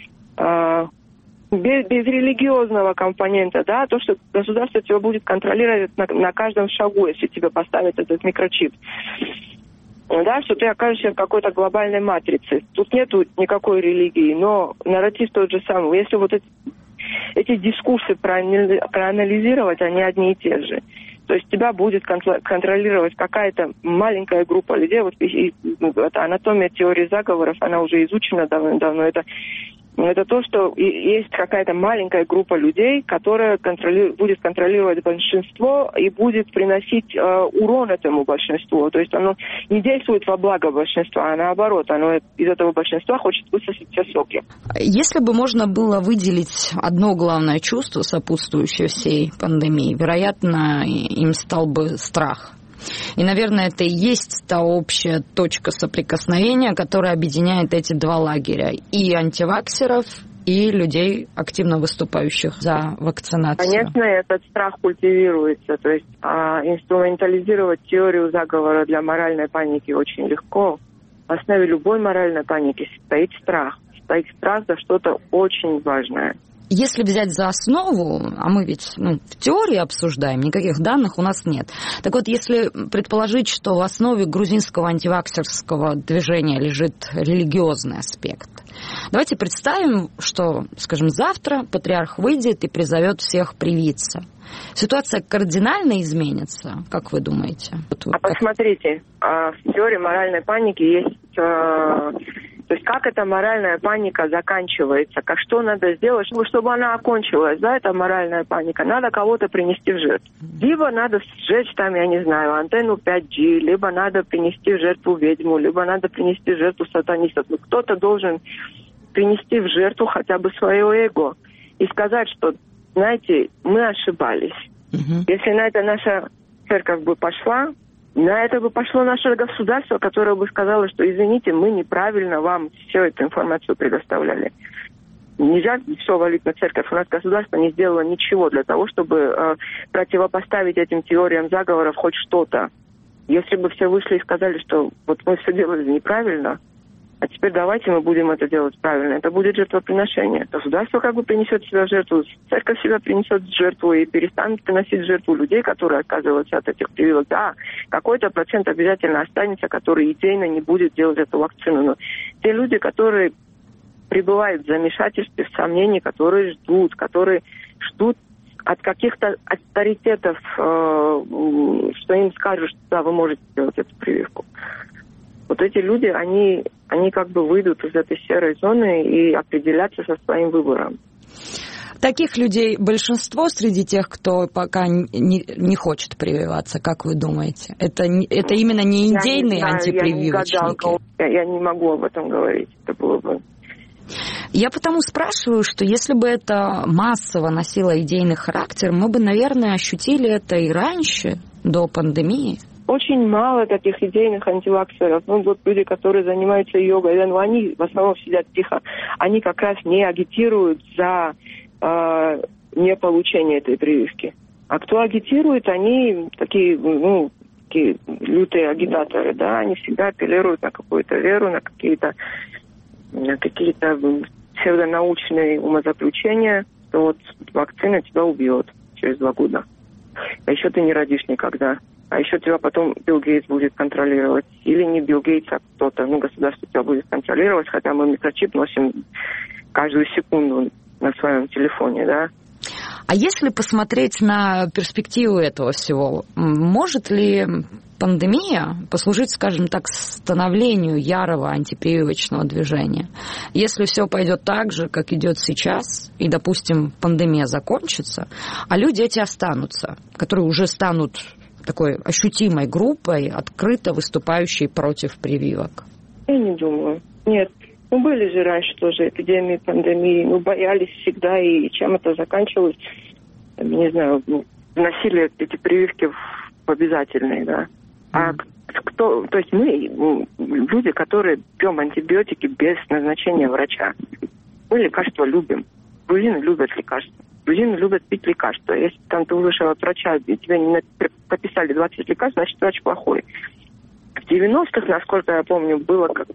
А, без, без религиозного компонента, да, то, что государство тебя будет контролировать на, на каждом шагу, если тебе поставят этот микрочип. Да, что ты окажешься в какой-то глобальной матрице. Тут нету никакой религии, но нарратив тот же самый. Если вот эти, эти дискурсы проанализировать, они одни и те же. То есть тебя будет контролировать какая-то маленькая группа людей. Вот эта анатомия теории заговоров, она уже изучена давно-давно. Это Это то, что есть какая-то маленькая группа людей, которая контроли... будет контролировать большинство и будет приносить э, урон этому большинству. То есть оно не действует во благо большинства, а наоборот, оно из этого большинства хочет высосать все соки. Если бы можно было выделить одно главное чувство, сопутствующее всей пандемии, вероятно, им стал бы страх. И, наверное, это и есть та общая точка соприкосновения, которая объединяет эти два лагеря. И антиваксеров, и людей, активно выступающих за вакцинацию. Конечно, этот страх культивируется. То есть а, инструментализировать теорию заговора для моральной паники очень легко. В основе любой моральной паники стоит страх. Стоит страх за что-то очень важное. Если взять за основу, а мы ведь ну, в теории обсуждаем, никаких данных у нас нет. Так вот, если предположить, что в основе грузинского антиваксерского движения лежит религиозный аспект, Давайте представим, что, скажем, завтра патриарх выйдет и призовет всех привиться. Ситуация кардинально изменится, как вы думаете? Вот вы, а как... посмотрите, в теории моральной паники есть... То есть как эта моральная паника заканчивается? Как что надо сделать, чтобы, чтобы она окончилась, да, эта моральная паника? Надо кого-то принести в жертву. Либо надо сжечь там, я не знаю, антенну пять джи, либо надо принести в жертву ведьму, либо надо принести в жертву сатанистов. Ну, кто-то должен принести в жертву хотя бы свое эго и сказать, что, знаете, мы ошибались. Угу. Если на это наша церковь бы пошла, на это бы пошло наше государство, которое бы сказало, что, извините, мы неправильно вам всю эту информацию предоставляли. Нельзя все валить на церковь. У нас государство не сделало ничего для того, чтобы э, противопоставить этим теориям заговоров хоть что-то. Если бы все вышли и сказали, что вот мы все делали неправильно, а теперь давайте мы будем это делать правильно. Это будет жертвоприношение. Государство как бы принесет себя в жертву, церковь себя принесет в жертву и перестанет приносить в жертву людей, которые отказываются от этих прививок. Да, какой-то процент обязательно останется, который идейно не будет делать эту вакцину. Но те люди, которые пребывают в замешательстве, в сомнении, которые ждут, которые ждут от каких-то авторитетов, э, что им скажут, что да, вы можете сделать эту прививку. Вот эти люди, они, они как бы выйдут из этой серой зоны и определятся со своим выбором. Таких людей большинство среди тех, кто пока не, не хочет прививаться, как вы думаете? Это, это именно не идейные я не знаю, антипрививочники? Я не, я не могу об этом говорить. Это было бы... Я потому спрашиваю, что если бы это массово носило идейный характер, мы бы, наверное, ощутили это и раньше, до пандемии. Очень мало таких идейных антиваксеров. Ну, вот люди, которые занимаются йогой, ну, они в основном сидят тихо. Они как раз не агитируют за э, неполучение этой прививки. А кто агитирует, они такие, ну, такие лютые агитаторы, да, они всегда апеллируют на какую-то веру, на какие-то, на какие-то псевдонаучные умозаключения, что вот вакцина тебя убьет через два года. А еще ты не родишь никогда. А еще тебя потом Билл Гейтс будет контролировать. Или не Билл Гейтс, а кто-то. Ну, государство тебя будет контролировать, хотя мы микрочип носим каждую секунду на своем телефоне, да. А если посмотреть на перспективу этого всего, может ли пандемия послужить, скажем так, становлению ярого антипрививочного движения? Если все пойдет так же, как идет сейчас, и, допустим, пандемия закончится, а люди эти останутся, которые уже станут такой ощутимой группой, открыто выступающей против прививок? Я не думаю. Нет. Ну, были же раньше тоже эпидемии, пандемии. Ну, боялись всегда, и чем это заканчивалось, не знаю, вносили эти прививки в обязательные, да. А кто, то есть мы, люди, которые пьем антибиотики без назначения врача, мы лекарства любим. Грузины любят лекарства. Грузины любят пить лекарства. Если там ты вышел от врача, и тебе не прописали двадцать лекарств, значит, врач плохой. В девяностых, насколько я помню, было как...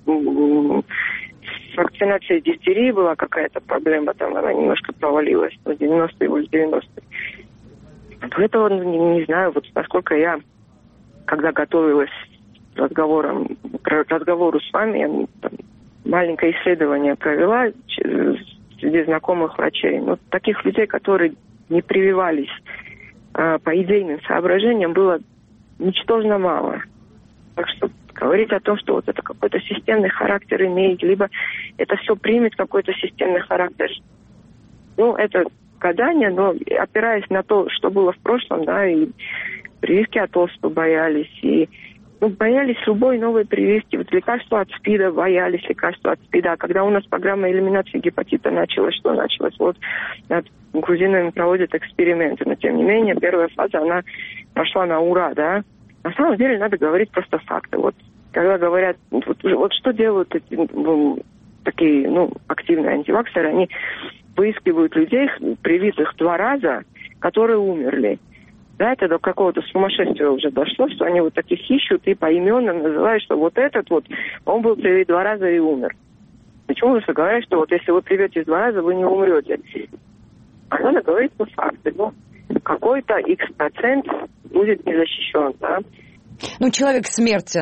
с вакцинацией дифтерии была какая-то проблема, там она немножко провалилась, в девяностые, в девяностые. До этого, не, не знаю, вот насколько я, когда готовилась к разговорам, к разговору с вами, я там, маленькое исследование провела среди знакомых врачей. Но таких людей, которые не прививались а, по идейным соображениям, было ничтожно мало. Так что говорить о том, что вот это какой-то системный характер имеет, либо это все примет какой-то системный характер, ну, это гадание, но опираясь на то, что было в прошлом, да, и прививки от оспы боялись, и ну, боялись любой новой прививки. Вот лекарства от СПИДа боялись, лекарства от СПИДа. А когда у нас программа элиминации гепатита началась, что началось? Вот над грузинами проводят эксперименты, но тем не менее первая фаза, она прошла на ура, да. На самом деле надо говорить просто факты. Вот когда говорят, вот, вот что делают эти ну, такие, ну, активные антиваксеры, они выискивают людей, привитых два раза, которые умерли. Да, это до какого-то сумасшествия уже дошло, что они вот таких ищут и поименно называют, что вот этот вот, он был привит два раза и умер. Почему же говорят, что вот если вы привьетесь два раза, вы не умрете? А надо говорить по факту. Ну, какой-то X процент будет не защищен, да? Ну, человек смертен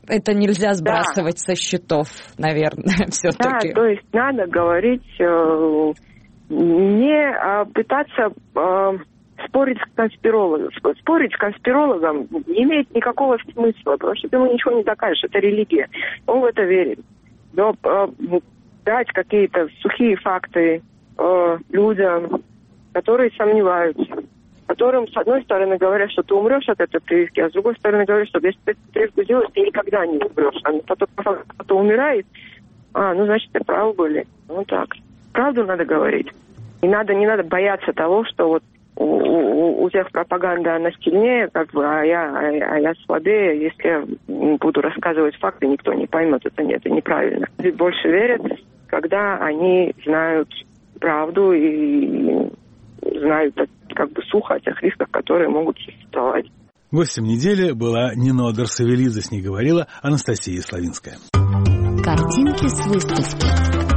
это нельзя сбрасывать да. со счетов, наверное, все-таки. Да, то есть надо говорить, э, не э, пытаться э, спорить с конспирологом. Спорить с конспирологом не имеет никакого смысла, потому что ты ему ничего не докажешь, это религия. Он в это верит. Но э, дать какие-то сухие факты э, людям, которые сомневаются, которым, с одной стороны, говорят, что ты умрешь от этой прививки, а с другой стороны, говорят, что если ты эту прививку сделаешь, ты никогда не умрешь. А потом кто-то умирает, а, ну, значит, ты правы были. Ну, так. Правду надо говорить. И надо, не надо бояться того, что вот у, у, у тех пропаганда, она сильнее, как бы, а я, а, а я слабее. Если я буду рассказывать факты, никто не поймет, это, это неправильно. Люди больше верят, когда они знают правду и знают как бы сухо о тех рисках, которые могут существовать. Гостем недели была Нино Дарсавелидзе, с ней говорила Анастасия Славинская. Картинки с выставки.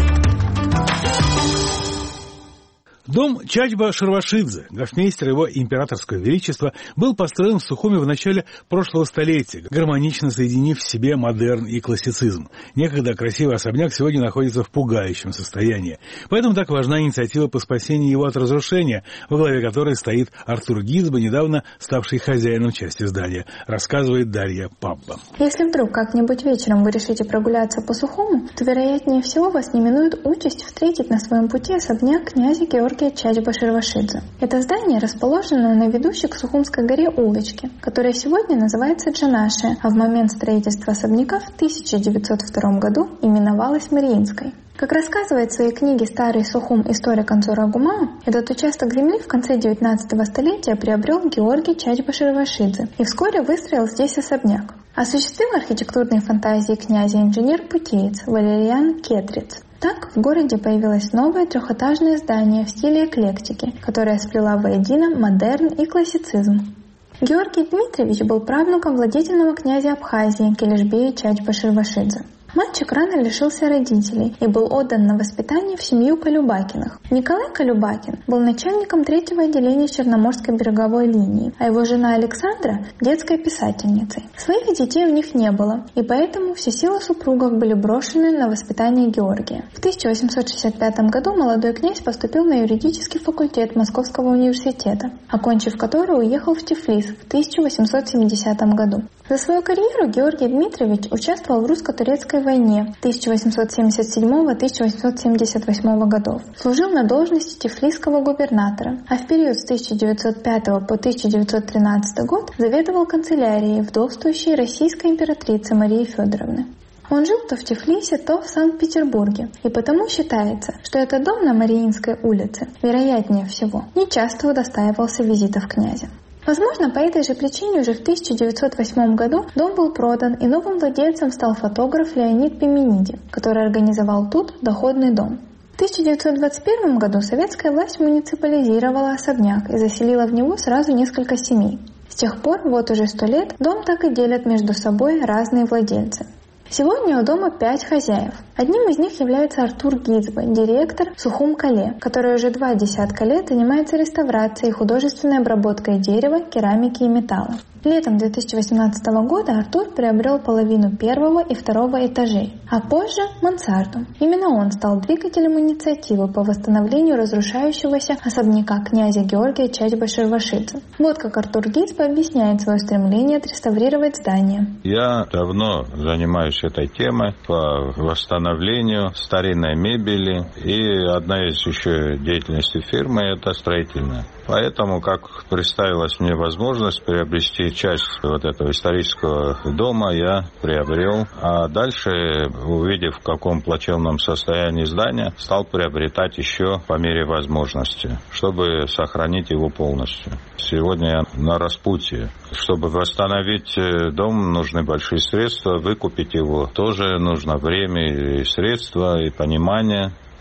Дом Чачба Шервашидзе, гофмейстер его императорского величества, был построен в Сухуми в начале прошлого столетия, гармонично соединив в себе модерн и классицизм. Некогда красивый особняк сегодня находится в пугающем состоянии. Поэтому так важна инициатива по спасению его от разрушения, во главе которой стоит Артур Гизба, недавно ставший хозяином части здания, рассказывает Дарья Папба. Если вдруг как-нибудь вечером вы решите прогуляться по Сухуму, то вероятнее всего вас не минует участь встретить на своем пути особняк князя Георгия Чачба Шервашидзе. Это здание расположено на ведущей к Сухумской горе улочке, которая сегодня называется Джанашия, а в момент строительства особняка в тысяча девятьсот втором году именовалась Мариинской. Как рассказывает в своей книге «Старый Сухум. Историк Анзора Агумаа», этот участок земли в конце девятнадцатого столетия приобрел Георгий Чачба Шервашидзе и вскоре выстроил здесь особняк. Осуществил архитектурные фантазии князя инженер-путеец Валериан Кетриц. Так в городе появилось новое трехэтажное здание в стиле эклектики, которое сплела воедино модерн и классицизм. Георгий Дмитриевич был правнуком владетельного князя Абхазии Келешбея Чачба Шервашидзе. Мальчик рано лишился родителей и был отдан на воспитание в семью Колюбакиных. Николай Колюбакин был начальником третьего отделения Черноморской береговой линии, а его жена Александра – детской писательницей. Своих детей у них не было, и поэтому все силы супругов были брошены на воспитание Георгия. В тысяча восемьсот шестьдесят пятом году молодой князь поступил на юридический факультет Московского университета, окончив который уехал в Тифлис в тысяча восемьсот семидесятом году. За свою карьеру Георгий Дмитриевич участвовал в русско-турецкой войне тысяча восемьсот семьдесят седьмого — тысяча восемьсот семьдесят восьмого годов. Служил на должности тифлисского губернатора, а в период с тысяча девятьсот пятого по тысяча девятьсот тринадцатый год заведовал канцелярией вдовствующей российской императрицы Марии Федоровны. Он жил то в Тифлисе, то в Санкт-Петербурге, и потому считается, что этот дом на Мариинской улице, вероятнее всего, нечасто удостаивался визитов князя. Возможно, по этой же причине уже в тысяча девятьсот восьмом году дом был продан, и новым владельцем стал фотограф Леонид Пимениди, который организовал тут доходный дом. В тысяча девятьсот двадцать первом году советская власть муниципализировала особняк и заселила в него сразу несколько семей. С тех пор, вот уже сто лет, дом так и делят между собой разные владельцы. Сегодня у дома пять хозяев. Одним из них является Артур Гизба, директор Сухум-Кале, который уже два десятка лет занимается реставрацией и художественной обработкой дерева, керамики и металла. Летом две тысячи восемнадцатого года Артур приобрел половину первого и второго этажей, а позже мансарду. Именно он стал двигателем инициативы по восстановлению разрушающегося особняка князя Георгия Чачба Шервашидзе. Вот как Артур Гизба объясняет свое стремление отреставрировать здание. Я давно занимаюсь этой темой по восстановлению старинной мебели, и одна из еще деятельностей фирмы – это строительная. Поэтому, как представилась мне возможность приобрести часть вот этого исторического дома, я приобрел. А дальше, увидев, в каком плачевном состоянии здание, стал приобретать еще по мере возможности, чтобы сохранить его полностью. Сегодня я на распутье. Чтобы восстановить дом, нужны большие средства. Выкупить его тоже нужно время и средства, и понимание.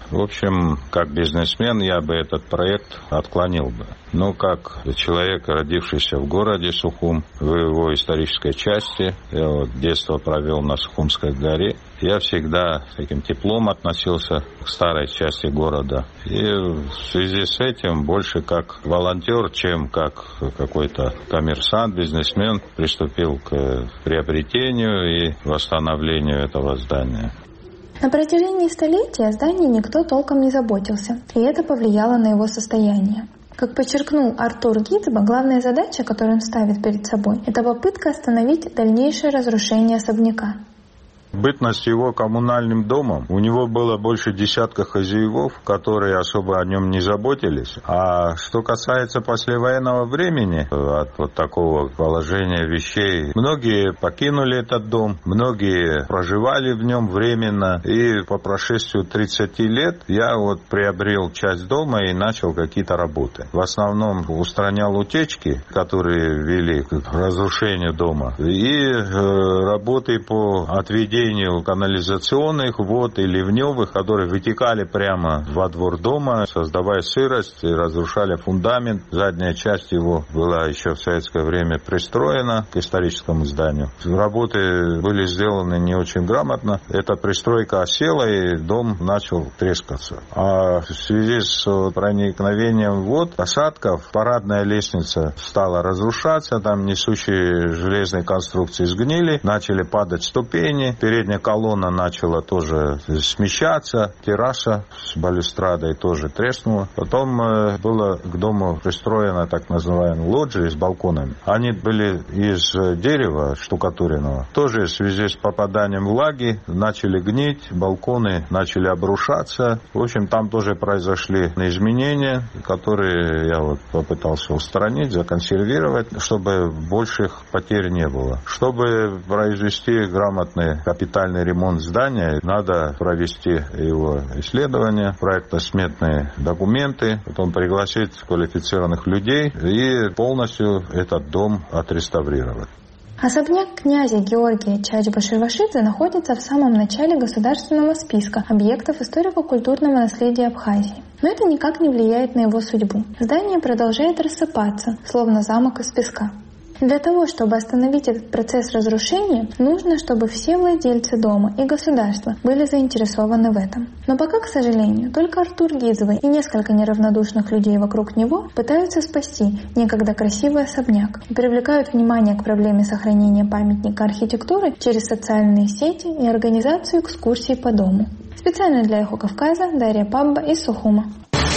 В общем, как бизнесмен я бы этот проект отклонил бы. Но как человек, родившийся в городе Сухум, в его исторической части, я вот детство провел на Сухумской горе, я всегда с таким теплом относился к старой части города. И в связи с этим больше как волонтер, чем как какой-то коммерсант, бизнесмен приступил к приобретению и восстановлению этого здания. На протяжении столетий о здании никто толком не заботился, и это повлияло на его состояние. Как подчеркнул Артур Гидзба, главная задача, которую он ставит перед собой, это попытка остановить дальнейшее разрушение особняка. Бытность его коммунальным домом, у него было больше десятка хозяевов, которые особо о нем не заботились. А что касается послевоенного времени, от вот такого положения вещей, многие покинули этот дом, многие проживали в нем временно. И по прошествию тридцати лет я вот приобрел часть дома и начал какие-то работы. В основном устранял утечки, которые вели к разрушению дома, и э, работы по отведению канализационных вод и ливневых, которые вытекали прямо во двор дома, создавая сырость и разрушали фундамент. Задняя часть его была еще в советское время пристроена к историческому зданию. Работы были сделаны не очень грамотно. Эта пристройка осела, и дом начал трескаться. А в связи с проникновением вод, осадков, парадная лестница стала разрушаться, там несущие железные конструкции сгнили, начали падать ступени, передняя колонна начала тоже смещаться, терраса с балюстрадой тоже треснула. Потом э, было к дому пристроена так называемая лоджия с балконами. Они были из дерева штукатуренного. Тоже в связи с попаданием влаги начали гнить, балконы начали обрушаться. В общем, там тоже произошли изменения, которые я вот попытался устранить, законсервировать, чтобы больших потерь не было. Чтобы произвести грамотный капитальный ремонт здания, надо провести его исследования, проектно-сметные документы, потом пригласить квалифицированных людей и полностью этот дом отреставрировать. Особняк князя Георгия Чач-Башир-Вашидзе находится в самом начале государственного списка объектов историко-культурного наследия Абхазии. Но это никак не влияет на его судьбу. Здание продолжает рассыпаться, словно замок из песка. Для того, чтобы остановить этот процесс разрушения, нужно, чтобы все владельцы дома и государства были заинтересованы в этом. Но пока, к сожалению, только Артур Гидзба и несколько неравнодушных людей вокруг него пытаются спасти некогда красивый особняк и привлекают внимание к проблеме сохранения памятника архитектуры через социальные сети и организацию экскурсий по дому. Специально для Эхо Кавказа Дарья Пабба из Сухума.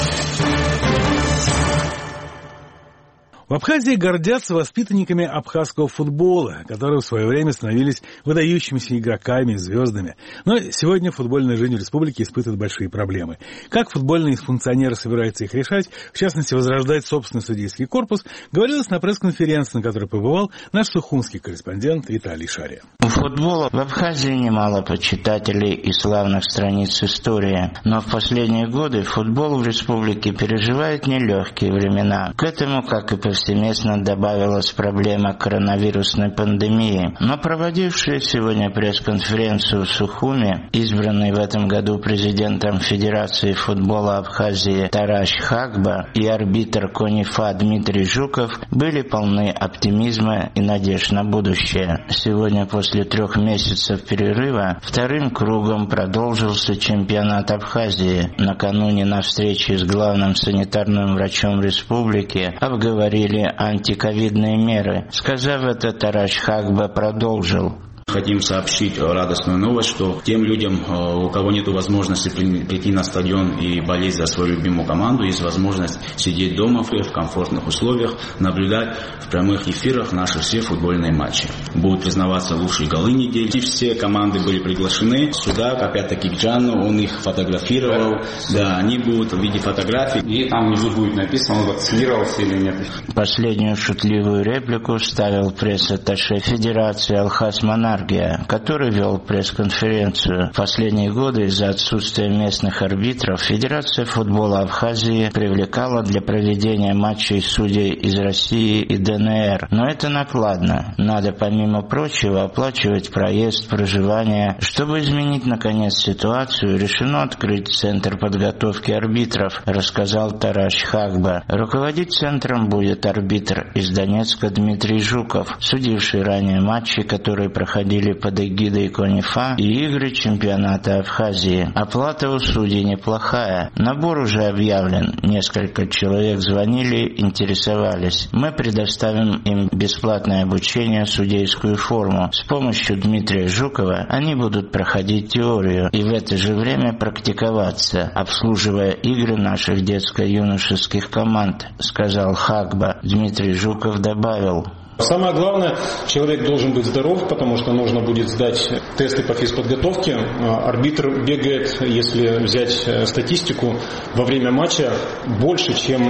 В Абхазии гордятся воспитанниками абхазского футбола, которые в свое время становились выдающимися игроками и звездами. Но сегодня футбольная жизнь республики испытывает большие проблемы. Как футбольные функционеры собираются их решать, в частности, возрождать собственный судейский корпус, говорилось на пресс-конференции, на которой побывал наш сухумский корреспондент Виталий Шария. У футбола в Абхазии немало почитателей и славных страниц истории, но в последние годы футбол в республике переживает нелегкие времена. К этому, как и повсеместно, добавилась проблема коронавирусной пандемии. Но проводившие сегодня пресс-конференцию в Сухуме, избранный в этом году президентом Федерации футбола Абхазии Тараш Хагба и арбитр Конифа Дмитрий Жуков, были полны оптимизма и надежд на будущее. Сегодня, после трех месяцев перерыва, вторым кругом продолжился чемпионат Абхазии. Накануне на встрече с главным санитарным врачом республики обговорили антиковидные меры. Сказав это, Тараш Хагба продолжил. Хотим сообщить радостную новость, что тем людям, у кого нет возможности прийти на стадион и болеть за свою любимую команду, есть возможность сидеть дома в комфортных условиях, наблюдать в прямых эфирах наши все футбольные матчи. Будут признаваться лучшие голы недели. Все команды были приглашены сюда, опять-таки к Джану, он их фотографировал. Да, они будут в виде фотографий. И там внизу будет написано, он вакцинировался или нет. Последнюю шутливую реплику вставил пресс-атташе Федерации Алхас Манай. Наргия, который вел пресс-конференцию. В последние годы из-за отсутствия местных арбитров Федерация футбола Абхазии привлекала для проведения матчей судей из России и ДНР. Но это накладно. Надо, помимо прочего, оплачивать проезд, проживание. Чтобы изменить, наконец, ситуацию, решено открыть Центр подготовки арбитров, рассказал Тараш Хагба. Руководить центром будет арбитр из Донецка Дмитрий Жуков, судивший ранее матчи, которые проходили под эгидой КОНИФА и игры чемпионата Абхазии. Оплата у судей неплохая. Набор уже объявлен. Несколько человек звонили, интересовались. Мы предоставим им бесплатное обучение, судейскую форму. С помощью Дмитрия Жукова они будут проходить теорию и в это же время практиковаться, обслуживая игры наших детско-юношеских команд, сказал Хагба. Дмитрий Жуков добавил: самое главное, человек должен быть здоров, потому что нужно будет сдать тесты по физподготовке. Арбитр бегает, если взять статистику, во время матча больше, чем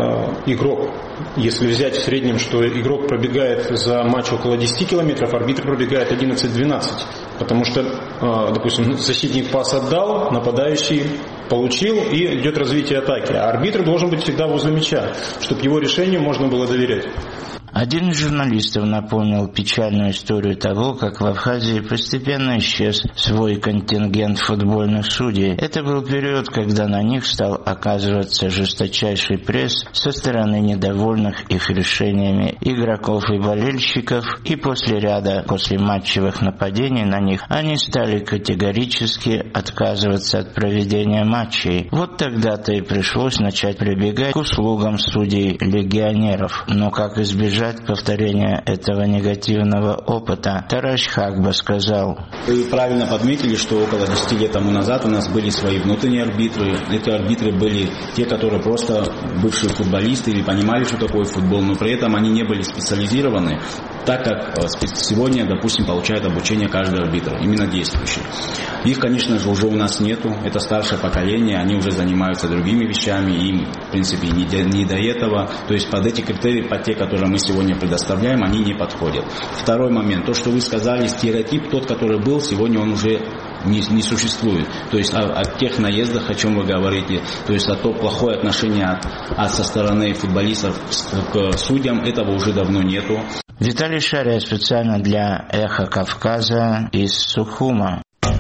игрок. Если взять в среднем, что игрок пробегает за матч около десять километров, арбитр пробегает одиннадцать-двенадцать. Потому что, допустим, защитник пас отдал, нападающий получил, и идет развитие атаки. А арбитр должен быть всегда возле мяча, чтобы его решению можно было доверять. Один из журналистов напомнил печальную историю того, как в Абхазии постепенно исчез свой контингент футбольных судей. Это был период, когда на них стал оказываться жесточайший пресс со стороны недовольных их решениями игроков и болельщиков, и после ряда послематчевых нападений на них они стали категорически отказываться от проведения матчей. Вот тогда-то и пришлось начать прибегать к услугам судей-легионеров. Но как избежать повторения этого негативного опыта, Тараш Хагба сказал: вы правильно подметили, что около десяти лет тому назад у нас были свои внутренние арбитры. Эти арбитры были те, которые просто бывшие футболисты или понимали, что такое футбол, но при этом они не были специализированы, так как сегодня, допустим, получает обучение каждый арбитр, именно действующий. Их, конечно же, уже у нас нету, это старшее поколение, они уже занимаются другими вещами, им, в принципе, не до, не до этого. То есть под эти критерии, под те, которые мы сегодня предоставляем, они не подходят. Второй момент, то, что вы сказали, стереотип, тот, который был, сегодня он уже не, не существует. То есть о, о тех наездах, о чем вы говорите, то есть о то плохое отношение от, от со стороны футболистов к судьям, этого уже давно нету. Виталий Шария специально для «Эхо Кавказа» из Сухума.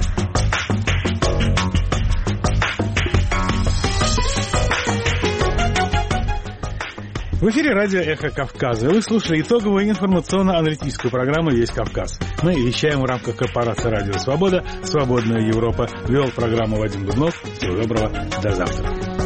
В эфире радио «Эхо Кавказа». Вы слушали итоговую информационно-аналитическую программу «Весь Кавказ». Мы вещаем в рамках корпорации «Радио Свобода». «Свободная Европа». Вел программу Вадим Дубнов. Всего доброго. До завтра.